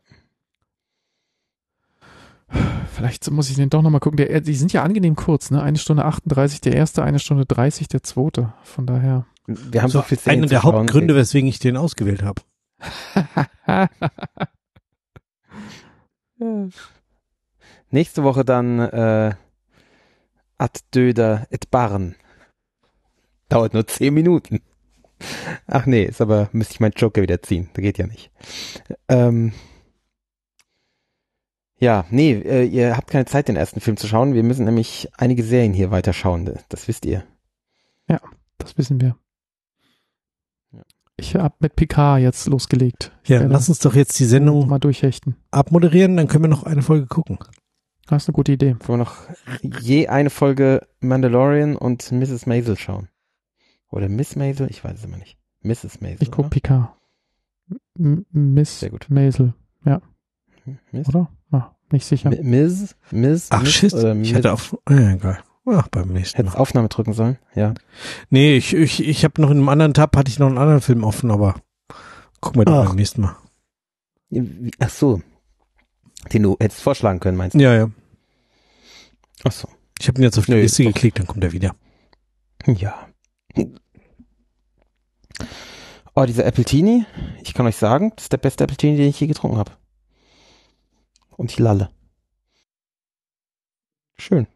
Vielleicht muss ich den doch nochmal gucken. Die sind ja angenehm kurz, ne? 1 Stunde 38 der erste, 1 Stunde 30 der zweite. Von daher. Wir haben so viel Szenen einer der Hauptgründe, weswegen ich den ausgewählt habe. Ja. Nächste Woche dann Ad Döder et Barn. Dauert nur 10 Minuten. Ach nee, müsste ich meinen Joker wieder ziehen. Das geht ja nicht. Ja, nee, ihr habt keine Zeit, den ersten Film zu schauen. Wir müssen nämlich einige Serien hier weiterschauen. Das wisst ihr. Ja, das wissen wir. Ja. Ich habe mit Picard jetzt losgelegt. Ja, lass uns doch jetzt die Sendung mal durchhechten. Abmoderieren, dann können wir noch eine Folge gucken. Das ist eine gute Idee. Können wir noch je eine Folge Mandalorian und Mrs. Maisel schauen. Oder Miss Maisel? Ich weiß es immer nicht. Mrs. Maisel. Ich gucke Picard. Miss Sehr gut. Maisel. Ja. Miss? Oder? Ah, nicht sicher. Miss? Ach, Miss shit. oder Ich hätte egal. Ach, beim nächsten Hättest Mal. Aufnahme drücken sollen? Ja. Nee, ich habe noch in einem anderen Tab, hatte ich noch einen anderen Film offen, aber gucken wir doch beim nächsten Mal. Ach so. Den du hättest vorschlagen können, meinst du? Ja. Ach so. Ich habe ihn jetzt auf die Liste geklickt, dann kommt er wieder. Ja. Oh, dieser Appletini, ich kann euch sagen, das ist der beste Appletini, den ich je getrunken habe. Und ich lalle. Schön.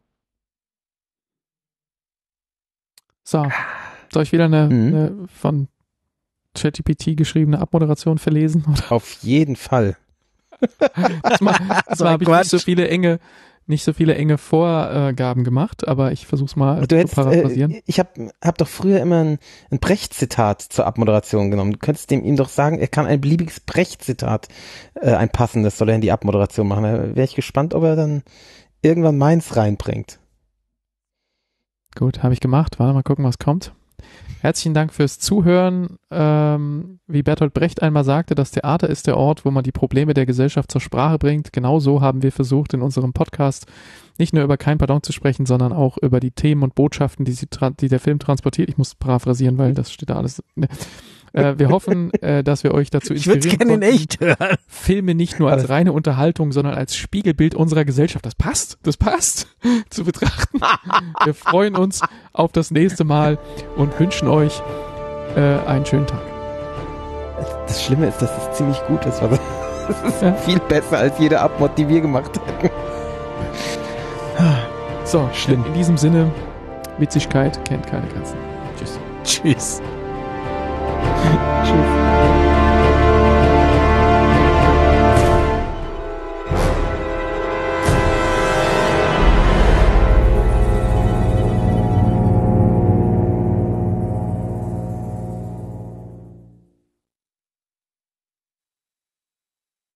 So. Soll ich wieder eine von ChatGPT geschriebene Abmoderation verlesen? Auf jeden Fall. Diesmal habe ich nicht so viele enge Vorgaben gemacht, aber ich versuch's mal zu paraphrasieren. Ich hab doch früher immer ein Brecht-Zitat zur Abmoderation genommen. Du könntest ihm doch sagen, er kann ein beliebiges Brecht-Zitat, ein passendes, soll er in die Abmoderation machen. Da wäre ich gespannt, ob er dann irgendwann meins reinbringt. Gut, habe ich gemacht. Warte mal gucken, was kommt. Herzlichen Dank fürs Zuhören. Wie Bertolt Brecht einmal sagte, das Theater ist der Ort, wo man die Probleme der Gesellschaft zur Sprache bringt. Genauso haben wir versucht, in unserem Podcast nicht nur über Kein Pardon zu sprechen, sondern auch über die Themen und Botschaften, die der Film transportiert. Ich muss paraphrasieren, weil das steht da alles. Wir hoffen, dass wir euch dazu inspirieren Ich würde gerne in echt hören. Filme nicht nur als reine Unterhaltung, sondern als Spiegelbild unserer Gesellschaft. Das passt zu betrachten. Wir freuen uns auf das nächste Mal und wünschen euch einen schönen Tag. Das Schlimme ist, dass es ziemlich gut ist. Also, das ist viel besser als jede Abmod, die wir gemacht hätten. So, schlimm. In diesem Sinne, Witzigkeit kennt keine Grenzen. Tschüss. Tschüss. Tschüss.